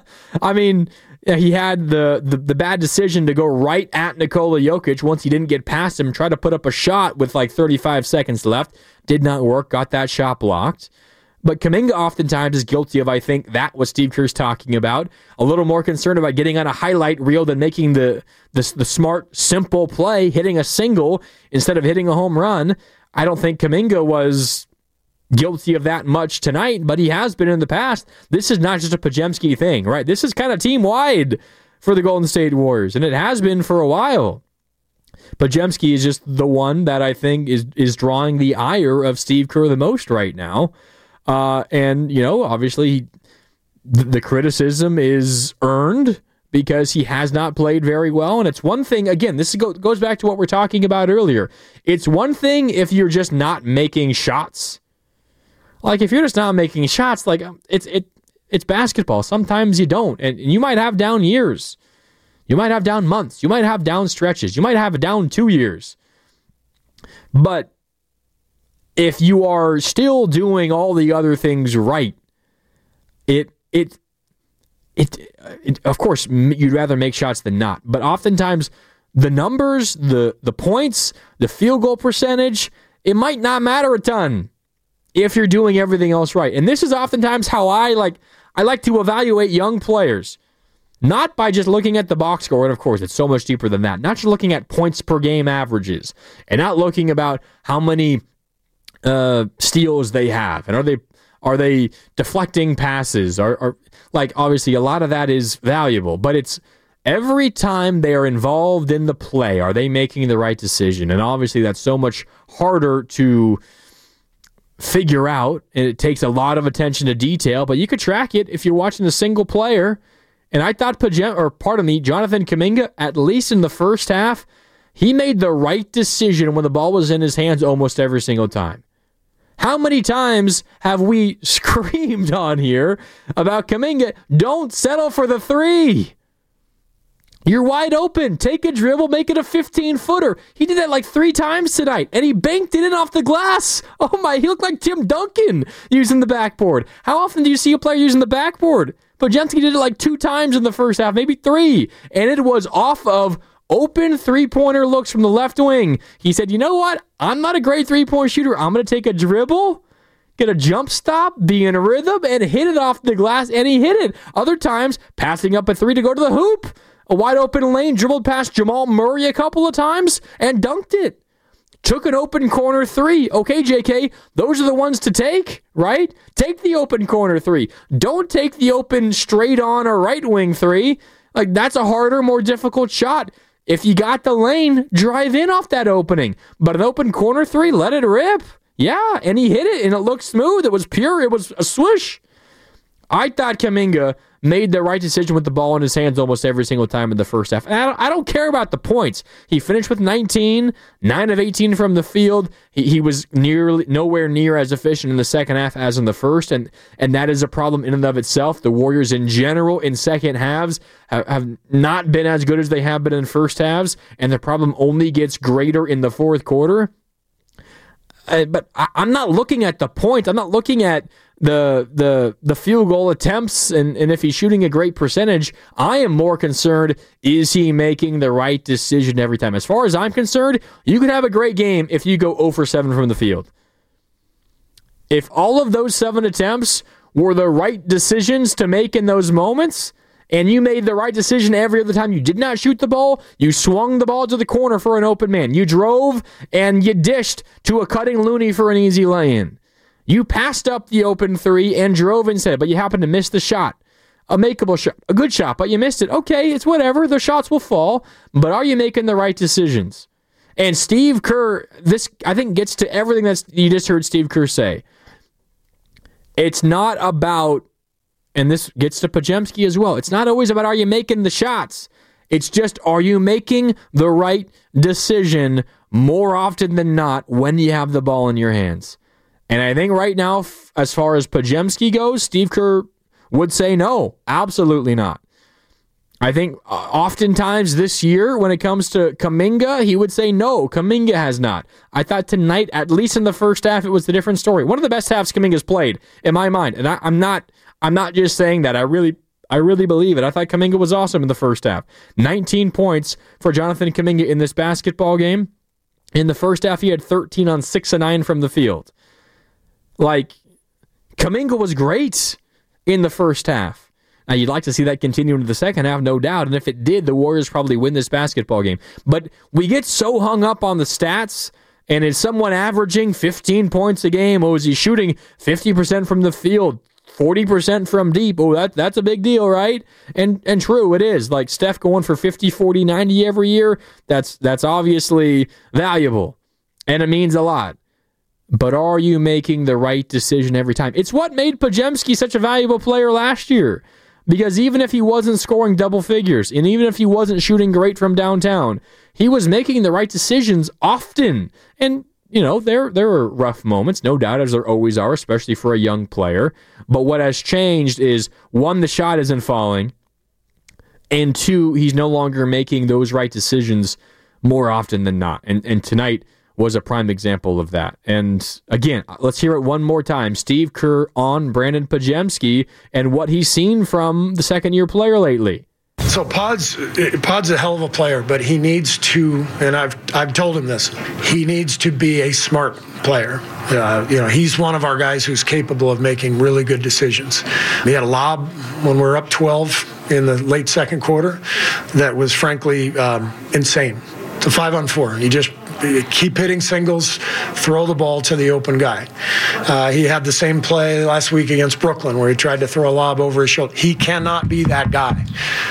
He had the bad decision to go right at Nikola Jokic once he didn't get past him, tried to put up a shot with like 35 seconds left. Did not work, got that shot blocked. But Kuminga oftentimes is guilty of, I think, that what Steve Kerr's talking about. A little more concerned about getting on a highlight reel than making the smart, simple play, hitting a single instead of hitting a home run. I don't think Kuminga was guilty of that much tonight, but he has been in the past. This is not just a Podziemski thing, right? This is kind of team-wide for the Golden State Warriors, and it has been for a while. Podziemski is just the one that I think is drawing the ire of Steve Kerr the most right now. Obviously the criticism is earned because he has not played very well. And it's one thing, again, this goes back to what we're talking about earlier. It's one thing if you're just not making shots. Like if you're just not making shots, like it's basketball. Sometimes you don't. And you might have down years. You might have down months. You might have down stretches. You might have down 2 years. But if you are still doing all the other things right, of course, you'd rather make shots than not. But oftentimes, the numbers, the points, the field goal percentage, it might not matter a ton if you're doing everything else right. And this is oftentimes how I like to evaluate young players. Not by just looking at the box score, and of course, it's so much deeper than that. Not just looking at points per game averages, and not looking about how many steals they have, and are they deflecting passes? Are like obviously a lot of that is valuable, but it's every time they are involved in the play, are they making the right decision? And obviously that's so much harder to figure out, and it takes a lot of attention to detail. But you could track it if you're watching a single player. And I thought Jonathan Kuminga, at least in the first half, he made the right decision when the ball was in his hands almost every single time. How many times have we screamed on here about Kuminga, don't settle for the 3. You're wide open. Take a dribble, make it a 15-footer. He did that like 3 times tonight, and he banked it in off the glass. Oh my, he looked like Tim Duncan using the backboard. How often do you see a player using the backboard? Podziemski did it like 2 times in the first half, maybe 3, and it was off of open three-pointer looks from the left wing. He said, you know what? I'm not a great three-point shooter. I'm going to take a dribble, get a jump stop, be in a rhythm, and hit it off the glass, and he hit it. Other times, passing up a 3 to go to the hoop. A wide open lane, dribbled past Jamal Murray a couple of times, and dunked it. Took an open corner 3. Okay, JK, those are the ones to take, right? Take the open corner 3. Don't take the open straight on or right wing 3. Like, that's a harder, more difficult shot. If you got the lane, drive in off that opening. But an open corner 3, let it rip. Yeah, and he hit it, and it looked smooth. It was pure. It was a swoosh. I thought Kuminga made the right decision with the ball in his hands almost every single time in the first half. And I don't care about the points. He finished with 19, 9 of 18 from the field. He was nowhere near as efficient in the second half as in the first, and that is a problem in and of itself. The Warriors in general in second halves have not been as good as they have been in first halves, and the problem only gets greater in the fourth quarter. But I'm not looking at the points. I'm not looking at the field goal attempts and if he's shooting a great percentage. I am more concerned, is he making the right decision every time? As far as I'm concerned, you can have a great game if you go 0 for 7 from the field. If all of those 7 attempts were the right decisions to make in those moments, and you made the right decision every other time you did not shoot the ball, you swung the ball to the corner for an open man, you drove and you dished to a cutting Looney for an easy lay-in. You passed up the open 3 and drove instead, but you happened to miss the shot. A makeable shot, a good shot, but you missed it. Okay, it's whatever. The shots will fall, but are you making the right decisions? And Steve Kerr, this, I think, gets to everything that you just heard Steve Kerr say. It's not about, and this gets to Podziemski as well, it's not always about are you making the shots. It's just, are you making the right decision more often than not when you have the ball in your hands? And I think right now, as far as Podziemski goes, Steve Kerr would say no, absolutely not. I think oftentimes this year, when it comes to Kuminga, he would say no, Kuminga has not. I thought tonight, at least in the first half, it was a different story. One of the best halves Kuminga's played, in my mind. And I'm not just saying that. I really believe it. I thought Kuminga was awesome in the first half. 19 points for Jonathan Kuminga in this basketball game. In the first half, he had 13 on 6 of 9 from the field. Like, Kuminga was great in the first half. Now, you'd like to see that continue into the second half, no doubt, and if it did, the Warriors probably win this basketball game. But we get so hung up on the stats, and is someone averaging 15 points a game? Oh, is he shooting 50% from the field, 40% from deep? Oh, that's a big deal, right? And true, it is. Like Steph going for 50, 40, 90 every year, that's obviously valuable, and it means a lot. But are you making the right decision every time? It's what made Podziemski such a valuable player last year. Because even if he wasn't scoring double figures, and even if he wasn't shooting great from downtown, he was making the right decisions often. And, you know, there are rough moments, no doubt, as there always are, especially for a young player. But what has changed is, 1, the shot isn't falling, and 2, he's no longer making those right decisions more often than not. And tonight was a prime example of that. And again, let's hear it one more time. Steve Kerr on Brandon Podziemski and what he's seen from the second-year player lately. So Pod's a hell of a player, but he needs to, and I've told him this, he needs to be a smart player. He's one of our guys who's capable of making really good decisions. He had a lob when we were up 12 in the late second quarter that was frankly insane. It's a 5-on-4. You just keep hitting singles, throw the ball to the open guy. He had the same play last week against Brooklyn where he tried to throw a lob over his shoulder. He cannot be that guy,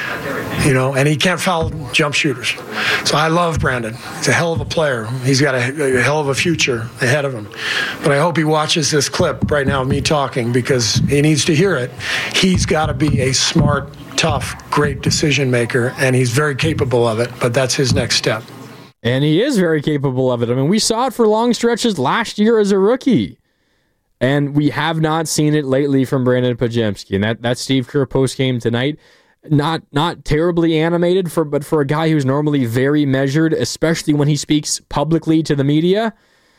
and he can't foul jump shooters. So I love Brandon. He's a hell of a player. He's got a hell of a future ahead of him. But I hope he watches this clip right now of me talking, because he needs to hear it. He's got to be a smart, tough, great decision maker, and he's very capable of it, but that's his next step. And he is very capable of it. I mean, we saw it for long stretches last year as a rookie. And we have not seen it lately from Brandon Podziemski. And that Steve Kerr postgame tonight, not terribly animated, but for a guy who's normally very measured, especially when he speaks publicly to the media,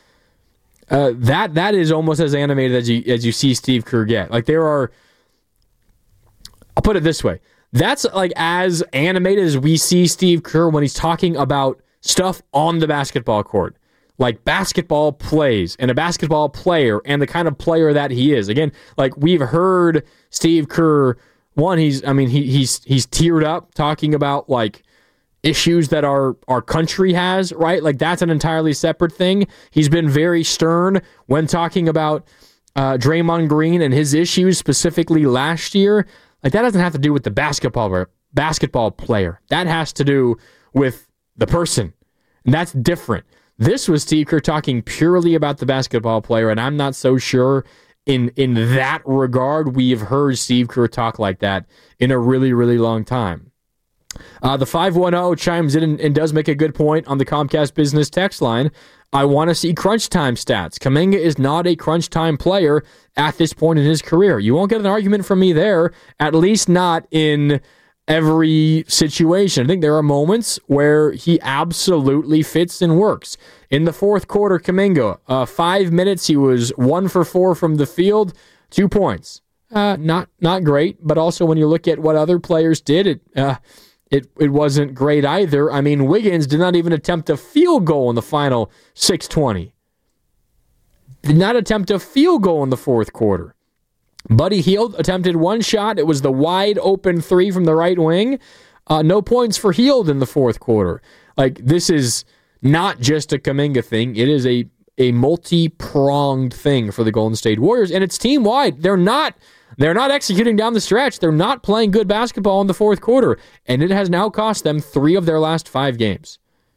that is almost as animated as you see Steve Kerr get. Like, there are, I'll put it this way, that's like as animated as we see Steve Kerr when he's talking about stuff on the basketball court, like basketball plays and a basketball player and the kind of player that he is. Again, like we've heard Steve Kerr, he's teared up talking about like issues that our country has, right? Like that's an entirely separate thing. He's been very stern when talking about Draymond Green and his issues specifically last year. Like that doesn't have to do with the basketball player. That has to do with the person. And that's different. This was Steve Kerr talking purely about the basketball player, and I'm not so sure in that regard we've heard Steve Kerr talk like that in a really, really long time. The 510 chimes in and does make a good point on the Comcast Business text line. I want to see crunch time stats. Kuminga is not a crunch time player at this point in his career. You won't get an argument from me there, at least not in every situation. I think there are moments where he absolutely fits and works. In the fourth quarter, Kuminga, 5 minutes, he was 1 for 4 from the field, 2 points. Not great, but also when you look at what other players did, it wasn't great either. I mean, Wiggins did not even attempt a field goal in the final 6:20. did not attempt a field goal in the fourth quarter. Buddy Hield attempted one shot. It was the wide open three from the right wing. No points for Hield in the fourth quarter. Like, this is not just a Kuminga thing. It is a multi-pronged thing for the Golden State Warriors, and it's team-wide. They're not executing down the stretch. They're not playing good basketball in the fourth quarter, and it has now cost them 3 of their last 5 games.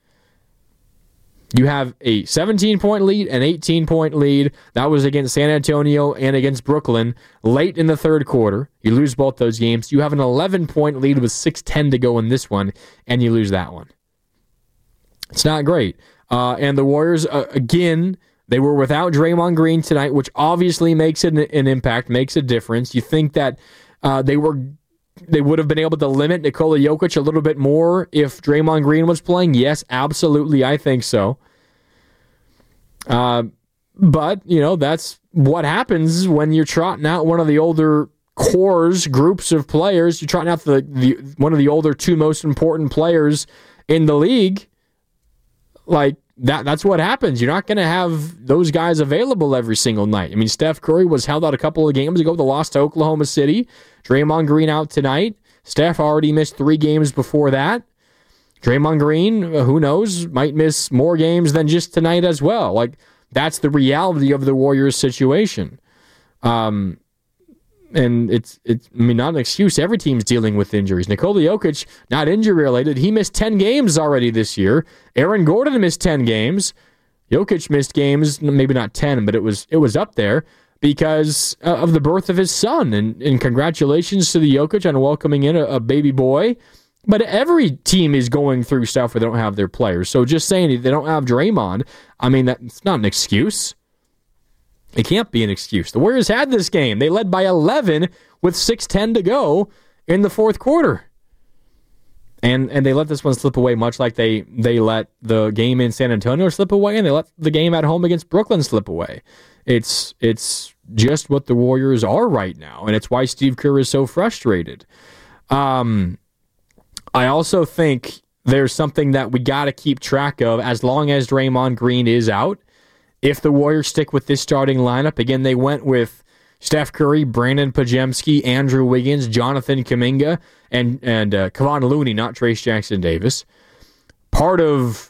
You have a 17-point lead, an 18-point lead. That was against San Antonio and against Brooklyn late in the third quarter. You lose both those games. You have an 11-point lead with 6:10 to go in this one, and you lose that one. It's not great. And the Warriors, again, they were without Draymond Green tonight, which obviously makes an impact, makes a difference. You think that they would have been able to limit Nikola Jokic a little bit more if Draymond Green was playing? Yes, absolutely, I think so. But, that's what happens when you're trotting out one of the older groups of players. You're trotting out one of the older 2 most important players in the league. Like, that's what happens. You're not going to have those guys available every single night. I mean, Steph Curry was held out a couple of games ago. The loss to Oklahoma City. Draymond Green out tonight. Steph already missed 3 games before that. Draymond Green, who knows, might miss more games than just tonight as well. Like, that's the reality of the Warriors situation. And it's not an excuse. Every team's dealing with injuries. Nikola Jokic, not injury-related. He missed 10 games already this year. Aaron Gordon missed 10 games. Jokic missed games, maybe not 10, but it was up there because of the birth of his son. And congratulations to the Jokic on welcoming in a baby boy. But every team is going through stuff where they don't have their players. So just saying they don't have Draymond, I mean, that's not an excuse. It can't be an excuse. The Warriors had this game. They led by 11 with 6:10 to go in the fourth quarter. And they let this one slip away, much like they let the game in San Antonio slip away, and they let the game at home against Brooklyn slip away. It's just what the Warriors are right now, and it's why Steve Kerr is so frustrated. I also think there's something that we got to keep track of as long as Draymond Green is out. If the Warriors stick with this starting lineup, again, they went with Steph Curry, Brandon Pajemski, Andrew Wiggins, Jonathan Kuminga, and Kevon Looney, not Trayce Jackson-Davis. Part of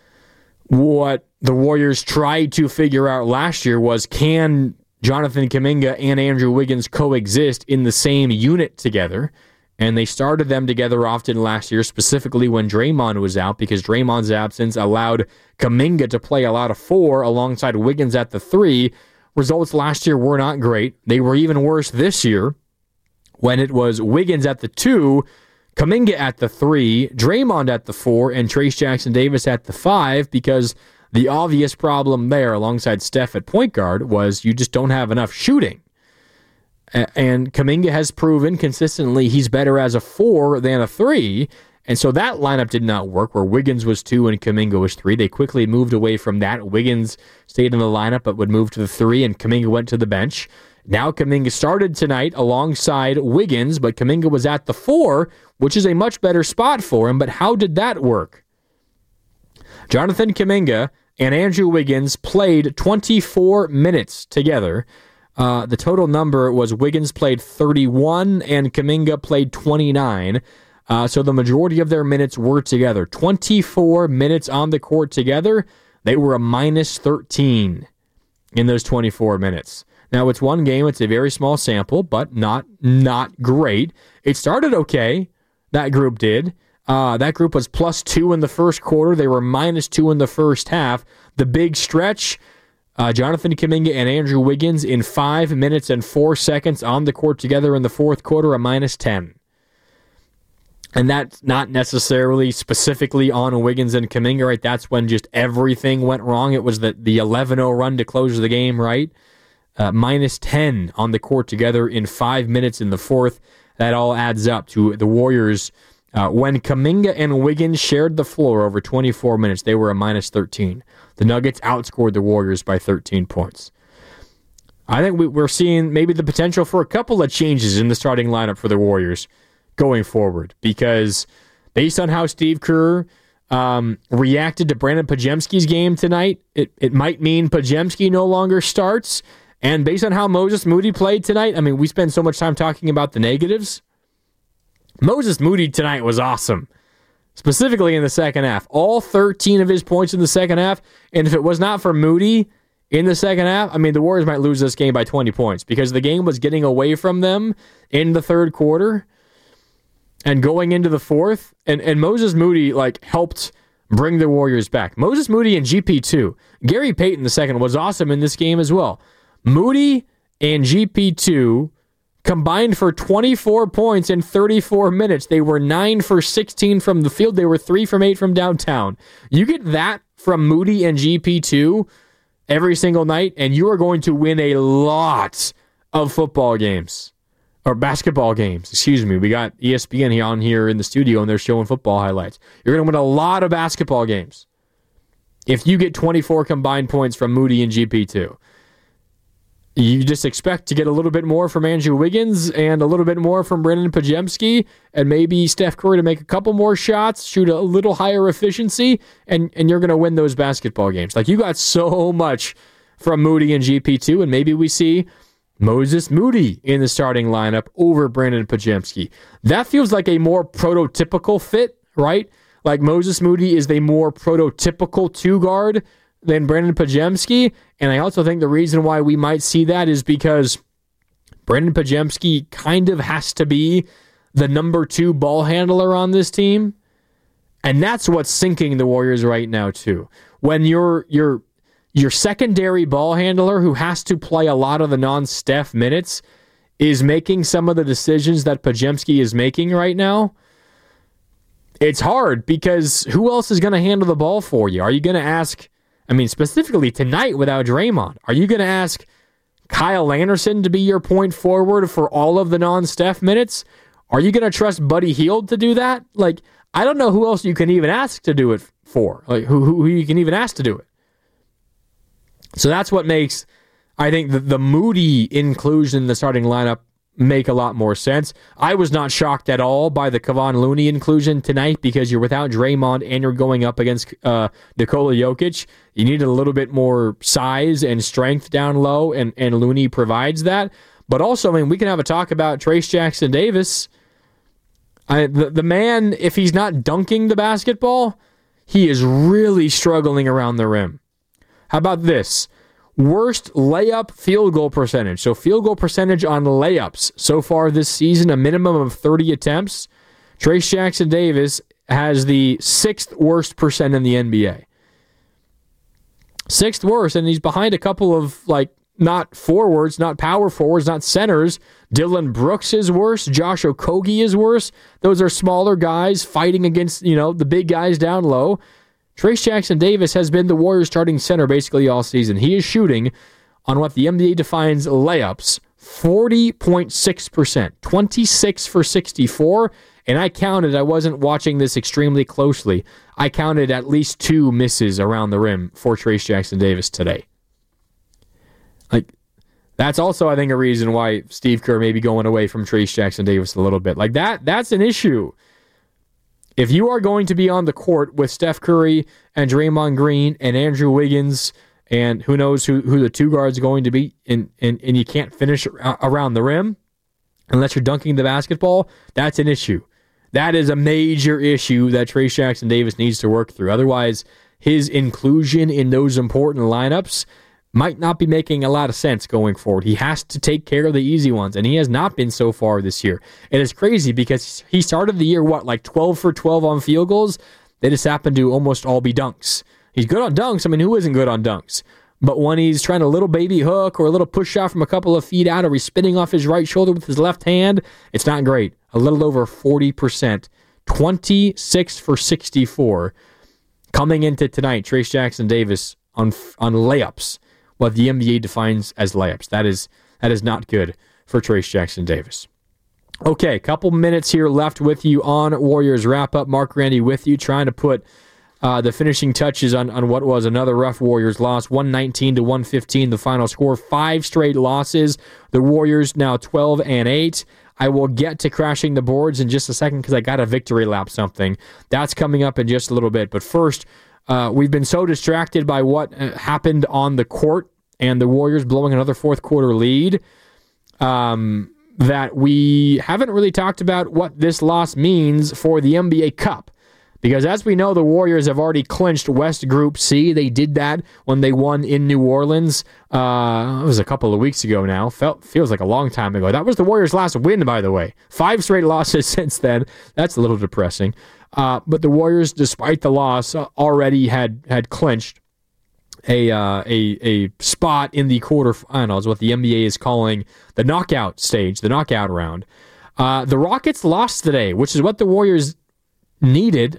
what the Warriors tried to figure out last year was, can Jonathan Kuminga and Andrew Wiggins coexist in the same unit together? And they started them together often last year, specifically when Draymond was out, because Draymond's absence allowed Kuminga to play a lot of 4 alongside Wiggins at the 3. Results last year were not great. They were even worse this year when it was Wiggins at the 2, Kuminga at the 3, Draymond at the 4, and Trayce Jackson-Davis at the 5, because the obvious problem there alongside Steph at point guard was you just don't have enough shooting. And Kuminga has proven consistently he's better as a 4 than a 3. And so that lineup did not work, where Wiggins was 2 and Kuminga was 3. They quickly moved away from that. Wiggins stayed in the lineup but would move to the 3, and Kuminga went to the bench. Now Kuminga started tonight alongside Wiggins, but Kuminga was at the 4, which is a much better spot for him. But how did that work? Jonathan Kuminga and Andrew Wiggins played 24 minutes together. The total number was Wiggins played 31 and Kuminga played 29. So the majority of their minutes were together. 24 minutes on the court together. They were a minus 13 in those 24 minutes. Now, it's one game. It's a very small sample, but not great. It started okay. That group did. That group was +2 in the first quarter. They were -2 in the first half. The big stretch, Jonathan Kuminga and Andrew Wiggins in 5 minutes and 4 seconds on the court together in the fourth quarter, a -10. And that's not necessarily specifically on Wiggins and Kuminga, right? That's when just everything went wrong. It was the 11-0 run to close the game, right? -10 on the court together in 5 minutes in the fourth. That all adds up to the Warriors. When Kuminga and Wiggins shared the floor over 24 minutes, they were a -13. The Nuggets outscored the Warriors by 13 points. I think we're seeing maybe the potential for a couple of changes in the starting lineup for the Warriors going forward, because based on how Steve Kerr reacted to Brandon Podziemski's game tonight. It might mean Podziemski no longer starts. And based on how Moses Moody played tonight, I mean, we spend so much time talking about the negatives. Moses Moody tonight was awesome, specifically in the second half. All 13 of his points in the second half. And if it was not for Moody in the second half, I mean, the Warriors might lose this game by 20 points because the game was getting away from them in the third quarter and going into the fourth. And Moses Moody, helped bring the Warriors back. Moses Moody and GP2. Gary Payton II was awesome in this game as well. Moody and GP2 combined for 24 points in 34 minutes. They were 9 for 16 from the field. They were 3 from 8 from downtown. You get that from Moody and GP2 every single night, and you are going to win a lot of football games. Or basketball games, excuse me. We got ESPN on here in the studio, and they're showing football highlights. You're going to win a lot of basketball games if you get 24 combined points from Moody and GP2. You just expect to get a little bit more from Andrew Wiggins and a little bit more from Brandon Podziemski and maybe Steph Curry to make a couple more shots, shoot a little higher efficiency, and you're going to win those basketball games. You got so much from Moody and GP2, and maybe we see Moses Moody in the starting lineup over Brandon Podziemski. That feels like a more prototypical fit, right? Moses Moody is the more prototypical two-guard than Brandon Podziemski, and I also think the reason why we might see that is because Brandon Podziemski kind of has to be the number 2 ball handler on this team, and that's what's sinking the Warriors right now too. When your secondary ball handler who has to play a lot of the non-Steph minutes is making some of the decisions that Podziemski is making right now, it's hard because who else is going to handle the ball for you? Are you going to ask, specifically tonight without Draymond, are you going to ask Kyle Anderson to be your point forward for all of the non-Steph minutes? Are you going to trust Buddy Hield to do that? I don't know who else you can even ask to do it for. Who you can even ask to do it. So that's what makes, I think, the Moody inclusion in the starting lineup make a lot more sense. I was not shocked at all by the Kevon Looney inclusion tonight because you're without Draymond and you're going up against Nikola Jokic. You need a little bit more size and strength down low, and Looney provides that. But also, we can have a talk about Trayce Jackson-Davis. The man, if he's not dunking the basketball, he is really struggling around the rim. How about this? Worst layup field goal percentage. So field goal percentage on layups so far this season, a minimum of 30 attempts. Trayce Jackson-Davis has the 6th worst percent in the NBA. 6th worst, and he's behind a couple of, not forwards, not power forwards, not centers. Dylan Brooks is worse. Josh Okogie is worse. Those are smaller guys fighting against, the big guys down low. Trayce Jackson-Davis has been the Warriors' starting center basically all season. He is shooting on what the NBA defines layups, 40.6%, 26 for 64, and I counted, I wasn't watching this extremely closely, I counted at least 2 misses around the rim for Trayce Jackson-Davis today. That's also, I think, a reason why Steve Kerr may be going away from Trayce Jackson-Davis a little bit. That's an issue. If you are going to be on the court with Steph Curry and Draymond Green and Andrew Wiggins and who knows who the 2 guards are going to be, and you can't finish around the rim unless you're dunking the basketball, that's an issue. That is a major issue that Trayce Jackson-Davis needs to work through. Otherwise, his inclusion in those important lineups might not be making a lot of sense going forward. He has to take care of the easy ones, and he has not been so far this year. And it's crazy because he started the year, 12 for 12 on field goals? They just happen to almost all be dunks. He's good on dunks. Who isn't good on dunks? But when he's trying a little baby hook or a little push shot from a couple of feet out, or he's spinning off his right shoulder with his left hand, it's not great. A little over 40%. 26 for 64. Coming into tonight, Trayce Jackson-Davis on layups. What the NBA defines as layups. That is not good for Trayce Jackson-Davis. Okay, couple minutes here left with you on Warriors Wrap-Up. Mark Randy with you, trying to put the finishing touches on what was another rough Warriors loss. 119-115, the final score. 5 straight losses. The Warriors now 12-8. I will get to crashing the boards in just a second because I got a victory lap something. That's coming up in just a little bit. But first, we've been so distracted by what happened on the court and the Warriors blowing another fourth quarter lead that we haven't really talked about what this loss means for the NBA Cup. Because as we know, the Warriors have already clinched West Group C. They did that when they won in New Orleans. It was a couple of weeks ago now. Feels like a long time ago. That was the Warriors' last win, by the way. 5 straight losses since then. That's a little depressing. But the Warriors, despite the loss, already had clinched a spot in the quarterfinals, what the NBA is calling the knockout stage, the knockout round. The Rockets lost today, which is what the Warriors needed.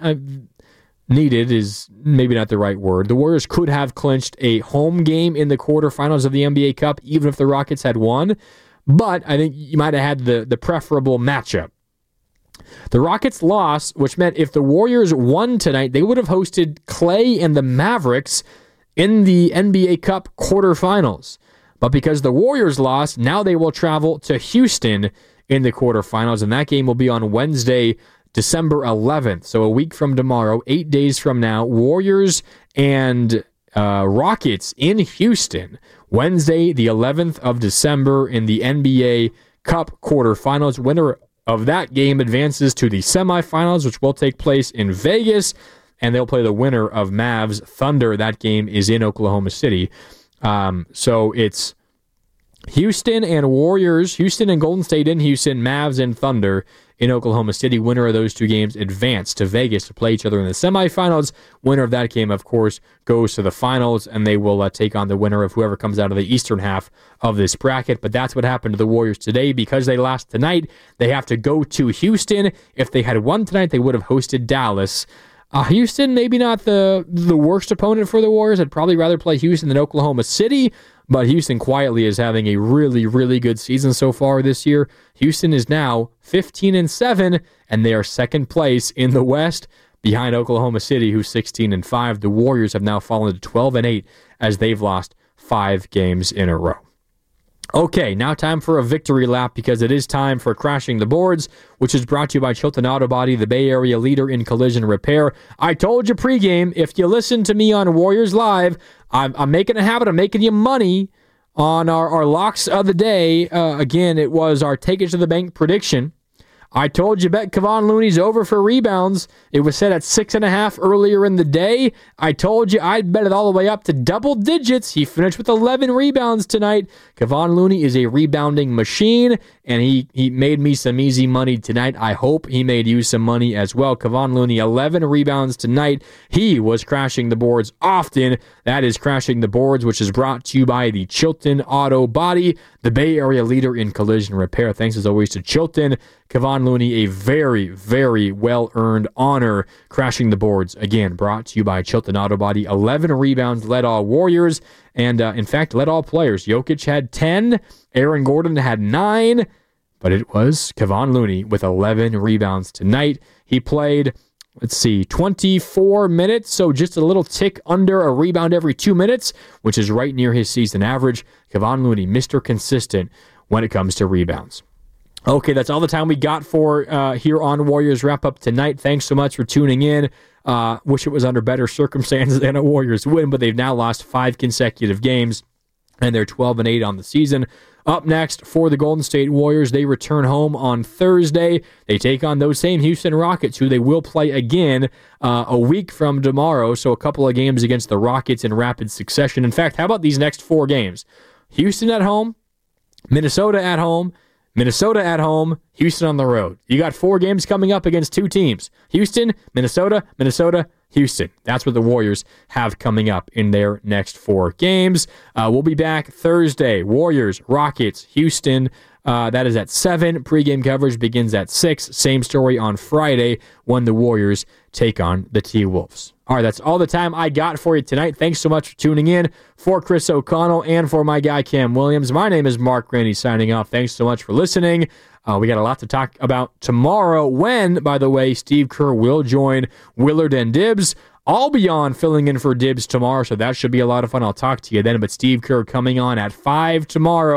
Needed is maybe not the right word. The Warriors could have clinched a home game in the quarterfinals of the NBA Cup, even if the Rockets had won. But I think you might have had the preferable matchup. The Rockets lost, which meant if the Warriors won tonight, they would have hosted Clay and the Mavericks in the NBA Cup quarterfinals. But because the Warriors lost, now they will travel to Houston in the quarterfinals, and that game will be on Wednesday, December 11th. So a week from tomorrow, 8 days from now, Warriors and Rockets in Houston. Wednesday, the 11th of December in the NBA Cup quarterfinals. Winner of that game advances to the semifinals, which will take place in Vegas, and they'll play the winner of Mavs Thunder. That game is in Oklahoma City. So it's Houston and Warriors, Houston and Golden State in Houston, Mavs and Thunder in Oklahoma City. Winner of those two games advance to Vegas to play each other in the semifinals. Winner of that game, of course, goes to the finals, and they will take on the winner of whoever comes out of the eastern half of this bracket. But that's what happened to the Warriors today. Because they lost tonight, they have to go to Houston. If they had won tonight, they would have hosted Dallas. Houston, maybe not the worst opponent for the Warriors. I'd probably rather play Houston than Oklahoma City, but Houston quietly is having a really, really good season so far this year. Houston is now 15-7, and they are second place in the West behind Oklahoma City, who's 16-5. The Warriors have now fallen to 12-8 as they've lost 5 games in a row. Okay, now time for a victory lap because it is time for Crashing the Boards, which is brought to you by Chilton Auto Body, the Bay Area leader in collision repair. I told you pregame, if you listen to me on Warriors Live, I'm making a habit of making you money on our locks of the day. Again, it was our Take It to the Bank prediction. I told you bet Kevon Looney's over for rebounds. It was set at 6.5 earlier in the day. I told you I'd bet it all the way up to double digits. He finished with 11 rebounds tonight. Kevon Looney is a rebounding machine, and he made me some easy money tonight. I hope he made you some money as well. Kevon Looney, 11 rebounds tonight. He was crashing the boards often. That is Crashing the Boards, which is brought to you by the Chilton Auto Body, the Bay Area leader in collision repair. Thanks as always to Chilton. Kevon Looney, a very, very well-earned honor. Crashing the Boards, again, brought to you by Chilton Auto Body. 11 rebounds, led all Warriors, and in fact, led all players. Jokic had 10, Aaron Gordon had 9, but it was Kevon Looney with 11 rebounds tonight. He played, 24 minutes, so just a little tick under a rebound every 2 minutes, which is right near his season average. Kevon Looney, Mr. Consistent when it comes to rebounds. Okay, that's all the time we got for here on Warriors Wrap-Up tonight. Thanks so much for tuning in. Wish it was under better circumstances than a Warriors win, but they've now lost 5 consecutive games, and they're 12-8 on the season. Up next for the Golden State Warriors, they return home on Thursday. They take on those same Houston Rockets, who they will play again a week from tomorrow, so a couple of games against the Rockets in rapid succession. In fact, how about these next 4 games? Houston at home, Minnesota at home, Minnesota at home, Houston on the road. You got 4 games coming up against 2 teams. Houston, Minnesota, Houston. That's what the Warriors have coming up in their next 4 games. We'll be back Thursday. Warriors, Rockets, Houston. That is at 7. Pre-game coverage begins at 6. Same story on Friday when the Warriors take on the T-Wolves. All right, that's all the time I got for you tonight. Thanks so much for tuning in. For Chris O'Connell and for my guy Cam Williams, my name is Mark Graney signing off. Thanks so much for listening. We got a lot to talk about tomorrow when, by the way, Steve Kerr will join Willard and Dibbs. I'll be on filling in for Dibbs tomorrow, so that should be a lot of fun. I'll talk to you then. But Steve Kerr coming on at 5 tomorrow.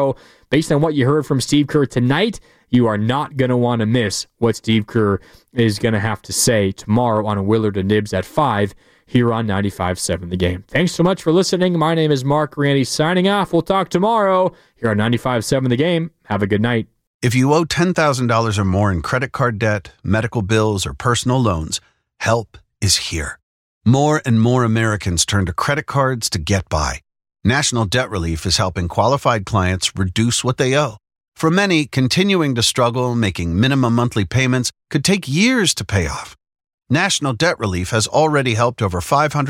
based on what you heard from Steve Kerr tonight, you are not going to want to miss what Steve Kerr is going to have to say tomorrow on Willard and Nibs at 5 here on 95.7 The Game. Thanks so much for listening. My name is Mark Randy signing off. We'll talk tomorrow here on 95.7 The Game. Have a good night. If you owe $10,000 or more in credit card debt, medical bills, or personal loans, help is here. More and more Americans turn to credit cards to get by. National Debt Relief is helping qualified clients reduce what they owe. For many, continuing to struggle making minimum monthly payments could take years to pay off. National Debt Relief has already helped over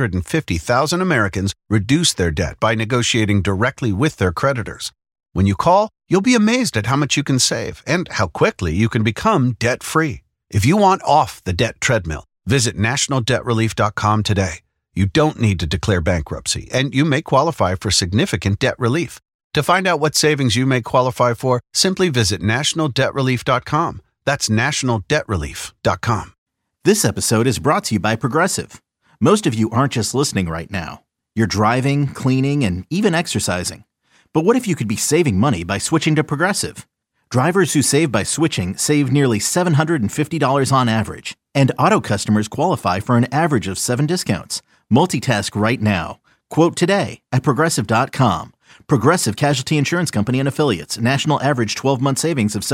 550,000 Americans reduce their debt by negotiating directly with their creditors. When you call, you'll be amazed at how much you can save and how quickly you can become debt-free. If you want off the debt treadmill, visit nationaldebtrelief.com today. You don't need to declare bankruptcy, and you may qualify for significant debt relief. To find out what savings you may qualify for, simply visit nationaldebtrelief.com. That's nationaldebtrelief.com. This episode is brought to you by Progressive. Most of you aren't just listening right now. You're driving, cleaning, and even exercising. But what if you could be saving money by switching to Progressive? Drivers who save by switching save nearly $750 on average, and auto customers qualify for an average of 7 discounts. Multitask right now. Quote today at Progressive.com. Progressive Casualty Insurance Company and Affiliates. National average 12-month savings of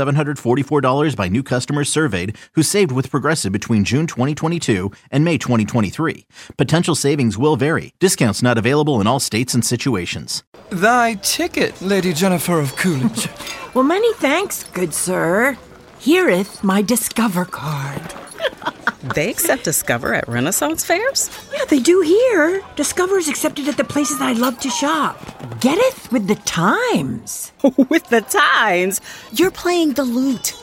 $744 by new customers surveyed who saved with Progressive between June 2022 and May 2023. Potential savings will vary. Discounts not available in all states and situations. Thy ticket, Lady Jennifer of Coolidge. Well, many thanks, good sir. Here'th my Discover card. They accept Discover at Renaissance fairs? Yeah, they do here. Discover is accepted at the places I love to shop. Getteth with the times. With the times? You're playing the lute.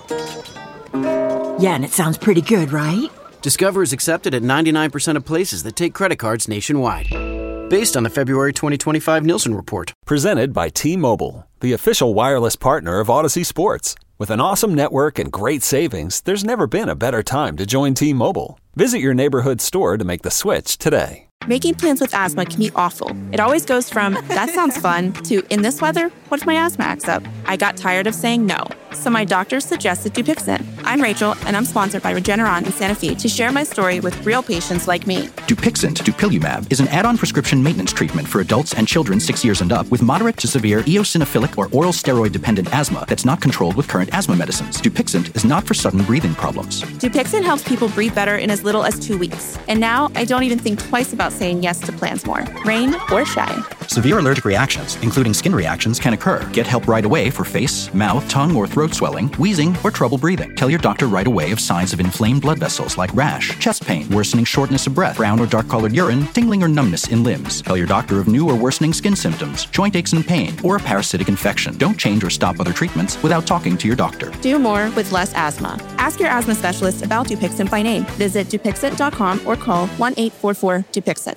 Yeah, and it sounds pretty good, right? Discover is accepted at 99% of places that take credit cards nationwide. Based on the February 2025 Nielsen report. Presented by T-Mobile, the official wireless partner of Odyssey Sports. With an awesome network and great savings, there's never been a better time to join T-Mobile. Visit your neighborhood store to make the switch today. Making plans with asthma can be awful. It always goes from, that sounds fun, to, in this weather, what if my asthma acts up? I got tired of saying no, so my doctor suggested Dupixent. I'm Rachel, and I'm sponsored by Regeneron in Santa Fe to share my story with real patients like me. Dupixent, dupilumab, is an add-on prescription maintenance treatment for adults and children 6 years and up with moderate to severe eosinophilic or oral steroid-dependent asthma that's not controlled with current asthma medicines. Dupixent is not for sudden breathing problems. Dupixent helps people breathe better in as little as 2 weeks. And now, I don't even think twice about saying yes to plans more, rain or shine. Severe allergic reactions, including skin reactions, can occur. Get help right away for face, mouth, tongue, or throat swelling, wheezing, or trouble breathing. Tell your doctor right away of signs of inflamed blood vessels like rash, chest pain, worsening shortness of breath, brown or dark-colored urine, tingling or numbness in limbs. Tell your doctor of new or worsening skin symptoms, joint aches and pain, or a parasitic infection. Don't change or stop other treatments without talking to your doctor. Do more with less asthma. Ask your asthma specialist about Dupixent by name. Visit Dupixent.com or call 1-844-DUPIXENT.